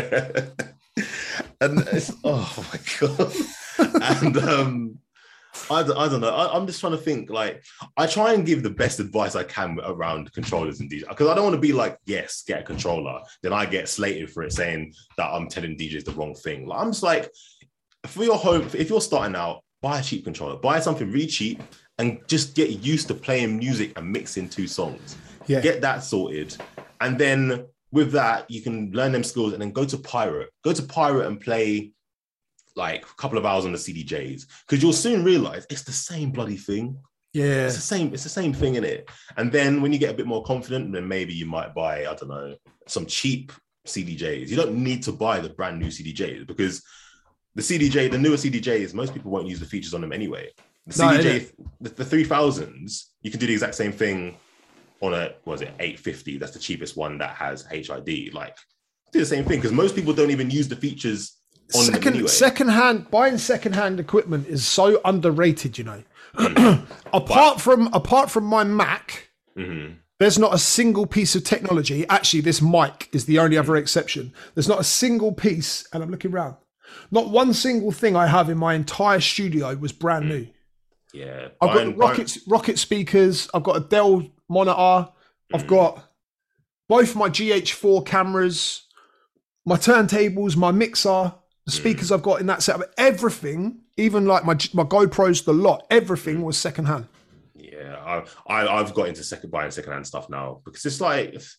And it's, oh my god. And I don't know. I'm just trying to think. Like, I try and give the best advice I can around controllers and DJs, because I don't want to be like, yes, get a controller. Then I get slated for it, saying that I'm telling DJs the wrong thing. Like, I'm just like, for your home, if you're starting out, buy a cheap controller. Buy something really cheap and just get used to playing music and mixing 2 songs. Yeah. Get that sorted. And then with that, you can learn them skills and then go to Pirate. Go to Pirate and play like a couple of hours on the CDJs, because you'll soon realize it's the same bloody thing. Yeah, it's the same thing in it. And then when you get a bit more confident, then maybe you might buy, I don't know, some cheap CDJs. You don't need to buy the brand new CDJs, because the newer CDJs, most people won't use the features on them anyway. The 3000s, you can do the exact same thing on a 850. That's the cheapest one that has HID. Like, do the same thing, because most people don't even use the features. Buying secondhand equipment is so underrated, you know. apart from my Mac, there's not a single piece of technology. Actually, this mic is the only other exception. There's not a single piece, and I'm looking around. Not one single thing I have in my entire studio was brand new. Yeah, I've got Rocket speakers. I've got a Dell monitor. I've got both my GH4 cameras, my turntables, my mixer. The speakers I've got in that setup, everything, even like my GoPros, the lot, everything was secondhand. Yeah, I've got into buying secondhand stuff now, because it's like,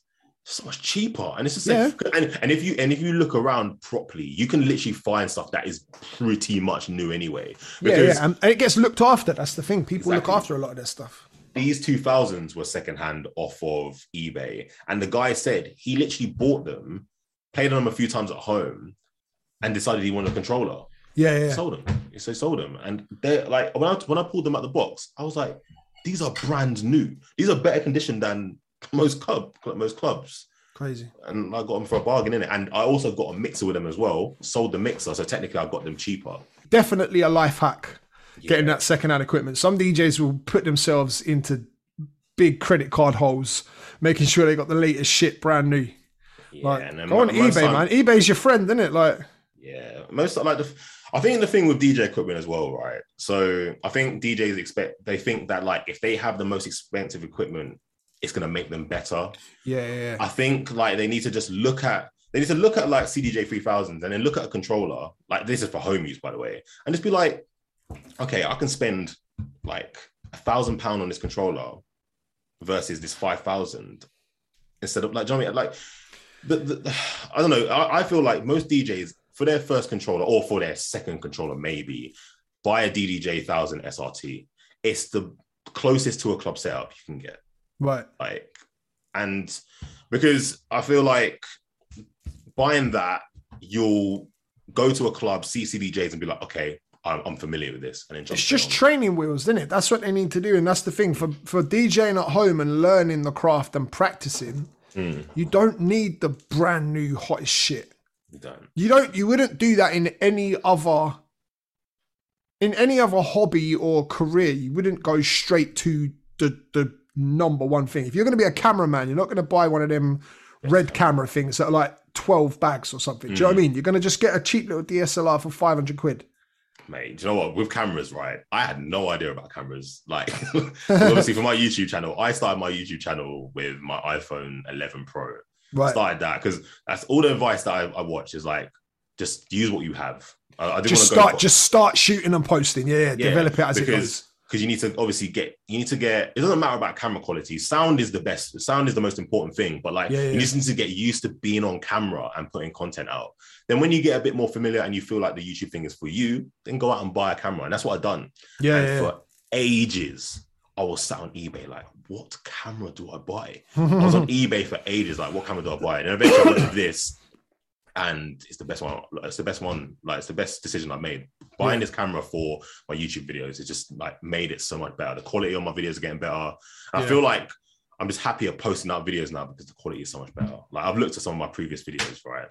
so much cheaper. And it's just and if you look around properly, you can literally find stuff that is pretty much new anyway. And it gets looked after. That's the thing. People look after a lot of their stuff. These 2000s were secondhand off of eBay, and the guy said he literally bought them, played on them a few times at home, and decided he wanted a controller. Sold them. So sold them, and they're like, when I pulled them out the box, I was like, these are brand new. These are better condition than most clubs. Crazy. And I got them for a bargain in it, and I also got a mixer with them as well. Sold the mixer, so technically I got them cheaper. Definitely a life hack. Getting that second-hand equipment. Some DJs will put themselves into big credit card holes, making sure they got the latest shit brand new. Go on eBay, man. eBay's your friend, isn't it? Like, yeah, I think the thing with DJ equipment as well, right? So I think DJs they think that like if they have the most expensive equipment, it's gonna make them better. Yeah. I think like they need to look at like CDJ 3000s and then look at a controller. Like, this is for home use, by the way, and just be like, okay, I can spend like £1,000 on this controller versus this 5,000 instead of like, do you know what I mean? Like, I don't know. I feel like most DJs for their first controller or for their second controller, maybe buy a DDJ 1000 SRT. It's the closest to a club setup you can get. Right. Like, and because I feel like buying that, you'll go to a club, see CDJs and be like, okay, I'm familiar with this. And then it's just training wheels, isn't it? That's what they need to do. And that's the thing for DJing at home and learning the craft and practicing. You don't need the brand new hottest shit. You wouldn't do that in any other hobby or career. You wouldn't go straight to the number one thing. If you're going to be a cameraman, you're not going to buy one of them red camera things that are like 12 bags or something. Do you know what I mean? You're going to just get a cheap little DSLR for 500 quid. Mate, do you know what? With cameras, right? I had no idea about cameras. Like, obviously for my YouTube channel, I started my YouTube channel with my iPhone 11 Pro. Right. Started that because that's all the advice that I watch is like, just use what you have. I didn't just start shooting and posting. Yeah, develop it as it goes. Because you need to obviously get, it doesn't matter about camera quality. Sound is the best. Sound is the most important thing. But like, you just need to get used to being on camera and putting content out. Then when you get a bit more familiar and you feel like the YouTube thing is for you, then go out and buy a camera. And that's what I've done. For ages, I was sat on eBay like, what camera do I buy? I was on eBay for ages, like, what camera do I buy? And eventually I went with this. And it's the best one. It's the best one. Like, it's the best decision I've made. Buying this camera for my YouTube videos, it just like made it so much better. The quality of my videos are getting better. And I feel like I'm just happier posting out videos now because the quality is so much better. Like, I've looked at some of my previous videos, right?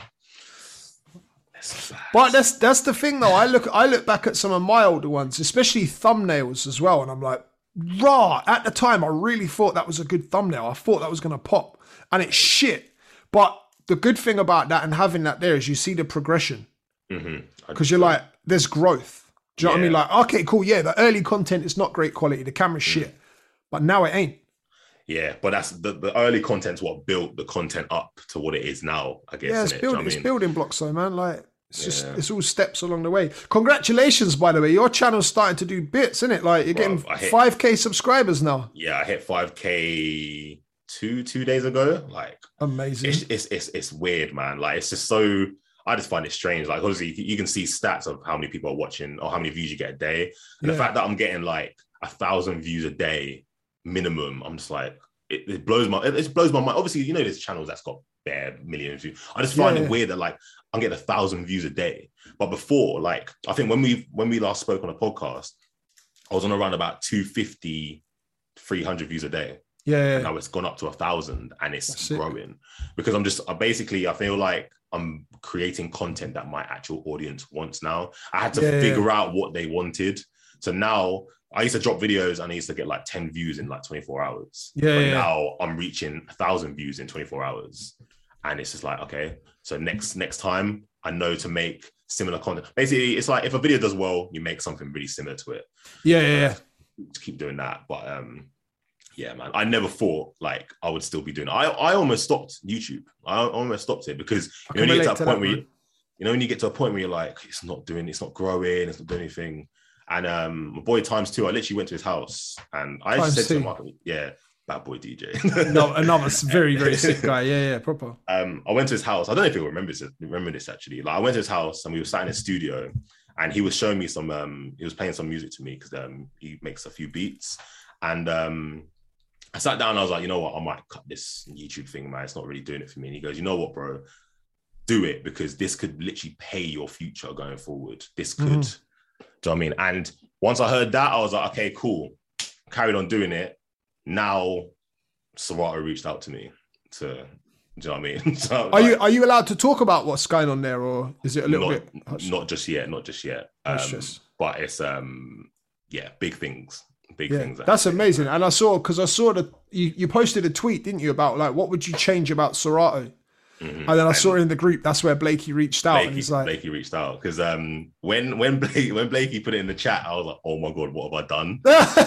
But that's the thing though. I look back at some of my older ones, especially thumbnails as well, and I'm like, rah. At the time, I really thought that was a good thumbnail. I thought that was gonna pop, and it's shit. But the good thing about that and having that there is you see the progression. Because you're like, there's growth. Do you know what I mean? Like, okay, cool. Yeah, the early content is not great quality. The camera's shit. But now it ain't. Yeah, but that's the early content's what built the content up to what it is now, I guess. Yeah, it's building blocks though, man. Like, it's just, it's all steps along the way. Congratulations, by the way. Your channel's starting to do bits, isn't it? Like, you're getting 5K subscribers now. Yeah, I hit 5K two days ago. Like, amazing. It's weird, man. Like, it's just so, I just find it strange. Like, obviously you can see stats of how many people are watching or how many views you get a day. And the fact that I'm getting like 1,000 views a day minimum, I'm just like, it blows my mind. Obviously, you know, there's channels that's got bare millions of views. I just find it weird that like I'm getting 1,000 views a day. But before, like, I think when we last spoke on a podcast, I was on around about 250, 300 views a day. Yeah. And now it's gone up to 1,000 and it's growing because I feel like I'm creating content that my actual audience wants now. I had to figure out what they wanted. So now I used to drop videos and I used to get like 10 views in like 24 hours. Now I'm reaching 1,000 views in 24 hours. And it's just like, okay, so next time I know to make similar content. Basically, it's like if a video does well, you make something really similar to it. To keep doing that. But yeah, man, I never thought like I would still be doing it. I almost stopped YouTube. I almost stopped it because when you get to a point where when you get to a point where you're like, it's not growing, it's not doing anything. And my boy Times 2, I literally went to his house and I said to him, bad boy DJ. No, another very, very sick guy. Yeah, proper. I went to his house. I don't know if he'll remember this actually. Like I went to his house and we were sat in his studio and he was showing me some, he was playing some music to me because he makes a few beats. And I sat down and I was like, you know what, I might cut this YouTube thing, man. It's not really doing it for me. And he goes, you know what, bro? Do it, because this could literally pay your future going forward. This could, do you know what I mean? And once I heard that, I was like, okay, cool. Carried on doing it. Now, Serato reached out to me to, do you know what I mean? So, are you allowed to talk about what's going on there, or is it a little bit? Not just yet. But it's big things. Big things. That's amazing. And I saw that you posted a tweet, didn't you, about like what would you change about Serato? Mm-hmm. And then I saw it in the group. That's where Blakey reached out. Blakey reached out because when Blakey put it in the chat, I was like, oh my god, what have I done?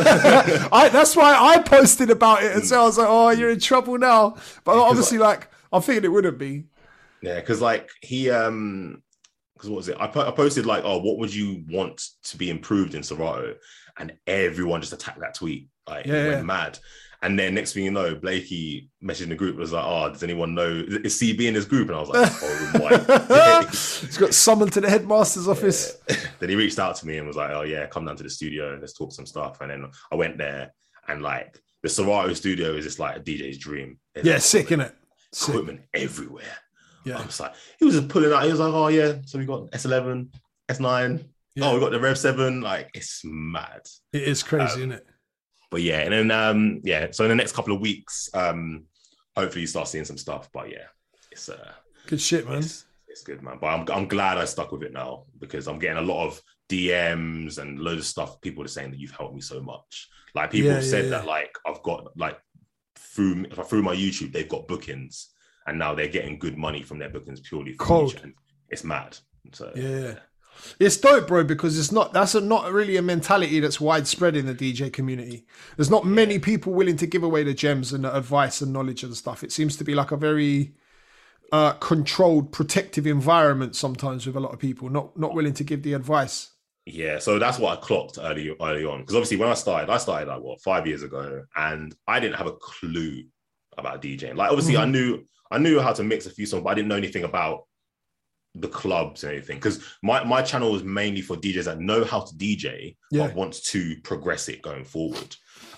That's why I posted about it, and so I was like, oh, you're in trouble now. But obviously, like I figured it wouldn't be. Yeah, because like he because what was it? I posted like, oh, what would you want to be improved in Serato? And everyone just attacked that tweet. Like it went mad. And then next thing you know, Blakey messaged in the group, was like, oh, does anyone know, is CB in his group? And I was like, oh my. He's got summoned to the headmaster's office. Then he reached out to me and was like, oh yeah, come down to the studio and let's talk some stuff. And then I went there and like the Serato studio is just like a DJ's dream. There's like sick, innit? Equipment everywhere. Yeah. I was like, he was just pulling out, he was like, oh yeah, so we got S11, S9. Yeah. Oh, we got the Rev 7. Like, it's mad. It is crazy, isn't it? But yeah, and then so in the next couple of weeks, hopefully you start seeing some stuff. But yeah, it's good shit, man. It's good, man. But I'm glad I stuck with it now because I'm getting a lot of DMs and loads of stuff. People are saying that you've helped me so much. Like people have said that like I've got like through my YouTube, they've got bookings and now they're getting good money from their bookings purely from YouTube. It's mad. So yeah. It's dope, bro, because that's not really a mentality that's widespread in the DJ community. There's not many people willing to give away the gems and the advice and knowledge and stuff. It seems to be like a very controlled, protective environment sometimes with a lot of people, not willing to give the advice. Yeah, so that's what I clocked early on. Because obviously when I started like 5 years ago, and I didn't have a clue about DJing. Like obviously I knew how to mix a few songs, but I didn't know anything about the clubs and anything, because my channel is mainly for DJs that know how to DJ but wants to progress it going forward.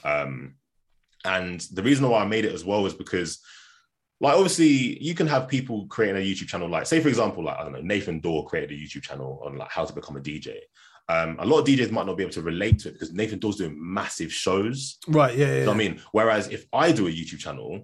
And the reason why I made it as well is because like obviously you can have people creating a YouTube channel, like say for example, like I don't know, Nathan Dorr created a YouTube channel on like how to become a DJ. A lot of DJs might not be able to relate to it because Nathan Dorr's doing massive shows, right? Yeah, you know what I mean? Whereas if I do a YouTube channel,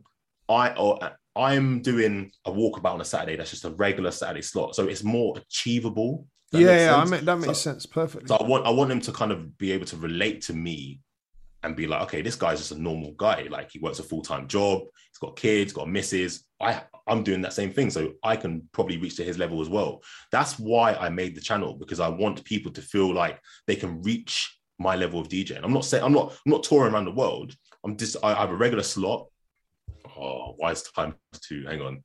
I'm doing a walkabout on a Saturday. That's just a regular Saturday slot, so it's more achievable. That makes sense perfectly. So I want them to kind of be able to relate to me and be like, okay, this guy's just a normal guy. Like he works a full-time job. He's got kids, got a missus. I'm doing that same thing, so I can probably reach to his level as well. That's why I made the channel, because I want people to feel like they can reach my level of DJing. I'm not touring around the world. I have a regular slot. Oh, why is times 2? Hang on.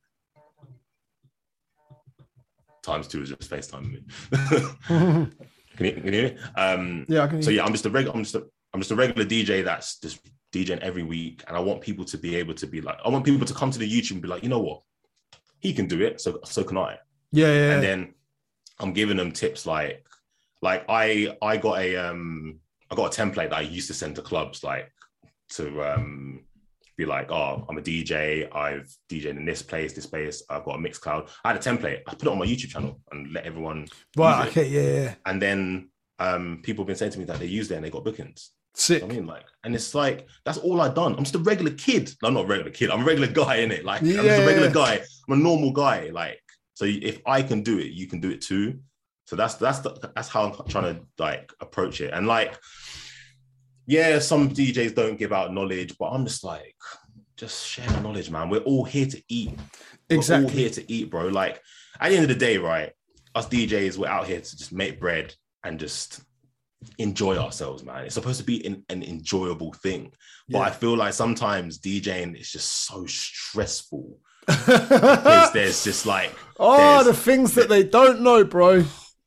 Times 2 is just FaceTime me. Can you hear me? Yeah, I can hear. So yeah, I'm just a regular DJ that's just DJing every week, and I want people to be able to be like, I want people to come to the YouTube and be like, you know what, he can do it, so can I. Yeah. And then I'm giving them tips like I got a template that I used to send to clubs, like to be like, oh, I'm a DJ, I've DJed in this place, I've got a Mixcloud. I had a template, I put it on my YouTube channel and let everyone right, okay, yeah. And then people have been saying to me that they used it and they got bookings. Sick. You know I mean, like, and it's like, that's all I've done. I'm just a regular kid. I'm not a regular kid, I'm a regular guy, innit? Like, I'm just a regular guy. I'm a normal guy. Like, so if I can do it, you can do it too. So that's how I'm trying to like approach it. And like, yeah, some DJs don't give out knowledge, but I'm just like, just share the knowledge, man. We're all here to eat. Exactly. We're all here to eat, bro. Like, at the end of the day, right, us DJs, we're out here to just make bread and just enjoy ourselves, man. It's supposed to be an enjoyable thing. But I feel like sometimes DJing is just so stressful. Because there's just like... the things that they don't know, bro.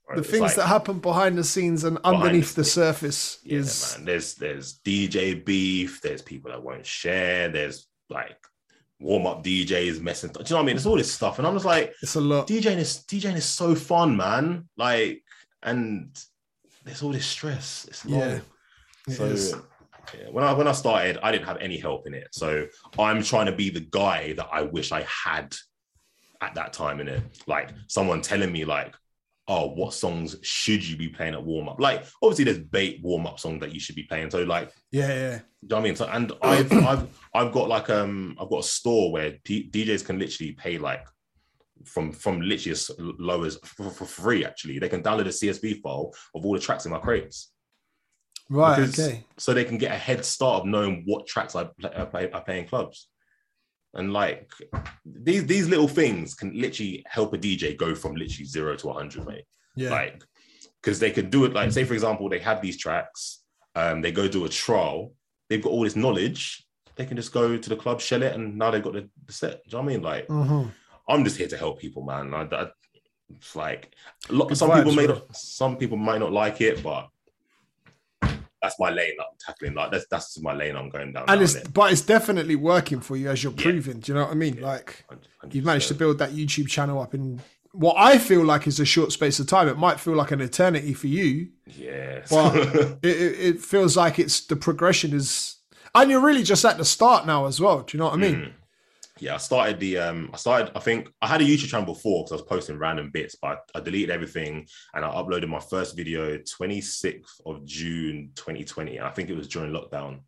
The things that happen behind the scenes and underneath the surface is... man. There's DJ beef. There's people that won't share. There's like warm-up DJs messing. Do you know what I mean? It's all this stuff. And I'm just like... It's a lot. DJing is so fun, man. Like, and there's all this stress. It's long. So... Yeah, when I started, I didn't have any help in it. So I'm trying to be the guy that I wish I had at that time in it. Like someone telling me like, oh, what songs should you be playing at warm-up? Like obviously there's bait warm-up songs that you should be playing. So like, yeah. Do you know what I mean? So, and I've got like I've got a store where DJs can literally pay like from literally as low as for free. Actually, they can download a CSV file of all the tracks in my crates. Right. Okay. So they can get a head start of knowing what tracks I play in clubs, and like these little things can literally help a DJ go from literally 0 to 100, mate. Yeah. Like because they could do it. Like say for example, they have these tracks. They go do a trial. They've got all this knowledge. They can just go to the club, shell it, and now they've got the set. Do you know what I mean? Like I'm just here to help people, man. It's like some people might not like it, but that's my lane that I'm tackling. Like that's my lane I'm going down. And it's definitely working for you as you're proving. Do you know what I mean? Yeah, like 100%. You've managed to build that YouTube channel up in what I feel like is a short space of time. It might feel like an eternity for you. Yes. But it feels like the progression is, and you're really just at the start now as well. Do you know what I mean? Yeah, I think I had a YouTube channel before because I was posting random bits, but I deleted everything and I uploaded my first video 26th of June 2020. And I think it was during lockdown.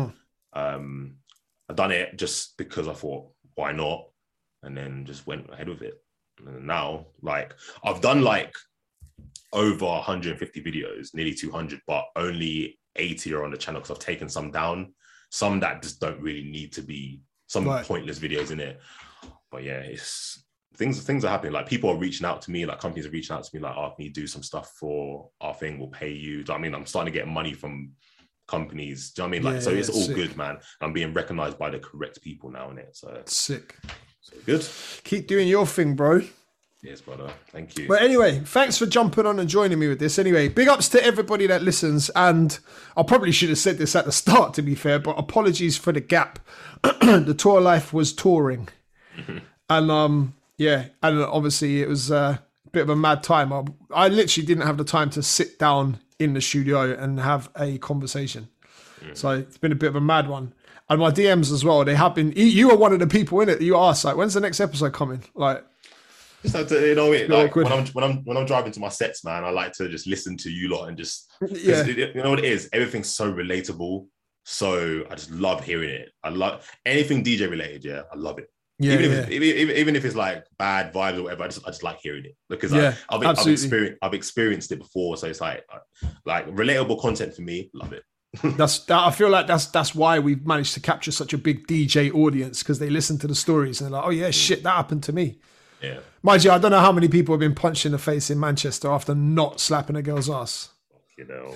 I done it just because I thought, why not? And then just went ahead with it. And now, like, I've done like over 150 videos, nearly 200, but only 80 are on the channel because I've taken some down, some that just don't really need to be. Some pointless videos in it, but yeah, it's things are happening. Like people are reaching out to me, like companies are reaching out to me, like, "Oh, can you do some stuff for our thing? We'll pay you." Do you know what I mean? I'm starting to get money from companies. Do you know what I mean? Like, so it's all good, man. I'm being recognized by the correct people now in it. So sick. So good. Keep doing your thing, bro. Yes, brother. Thank you. But anyway, thanks for jumping on and joining me with this. Anyway, big ups to everybody that listens. And I probably should have said this at the start, to be fair, but apologies for the gap. The tour life was touring. And and obviously it was a bit of a mad time. I literally didn't have the time to sit down in the studio and have a conversation. So it's been a bit of a mad one. And my DMs as well, they have been, you are one of the people in it. You asked, like, when's the next episode coming? Like, just have to, you know, like when I'm driving to my sets, man, I like to just listen to you lot and just, you know what it is? Everything's so relatable. So I just love hearing it. I love anything DJ related. Yeah, I love it. Yeah, even if it's like bad vibes or whatever, I just like hearing it because I've experienced it before. So it's like relatable content for me. Love it. I feel like that's why we've managed to capture such a big DJ audience, because they listen to the stories and they're like, oh yeah, shit, that happened to me. Yeah. Mind you, I don't know how many people have been punched in the face in Manchester after not slapping a girl's ass. You know.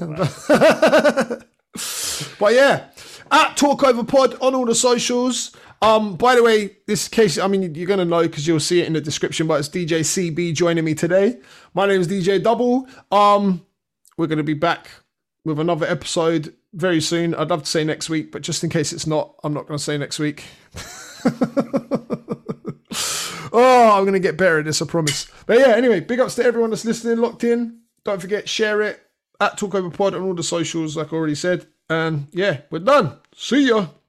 But yeah, at Talk Over Pod on all the socials. By the way, this case, I mean, you're going to know because you'll see it in the description, but it's DJ CB joining me today. My name is DJ Double. We're going to be back with another episode very soon. I'd love to say next week, but just in case it's not, I'm not going to say next week. Oh, I'm going to get better at this, I promise. But yeah, anyway, big ups to everyone that's listening, locked in. Don't forget, share it at Talk Over Pod on all the socials, like I already said. And yeah, we're done. See ya.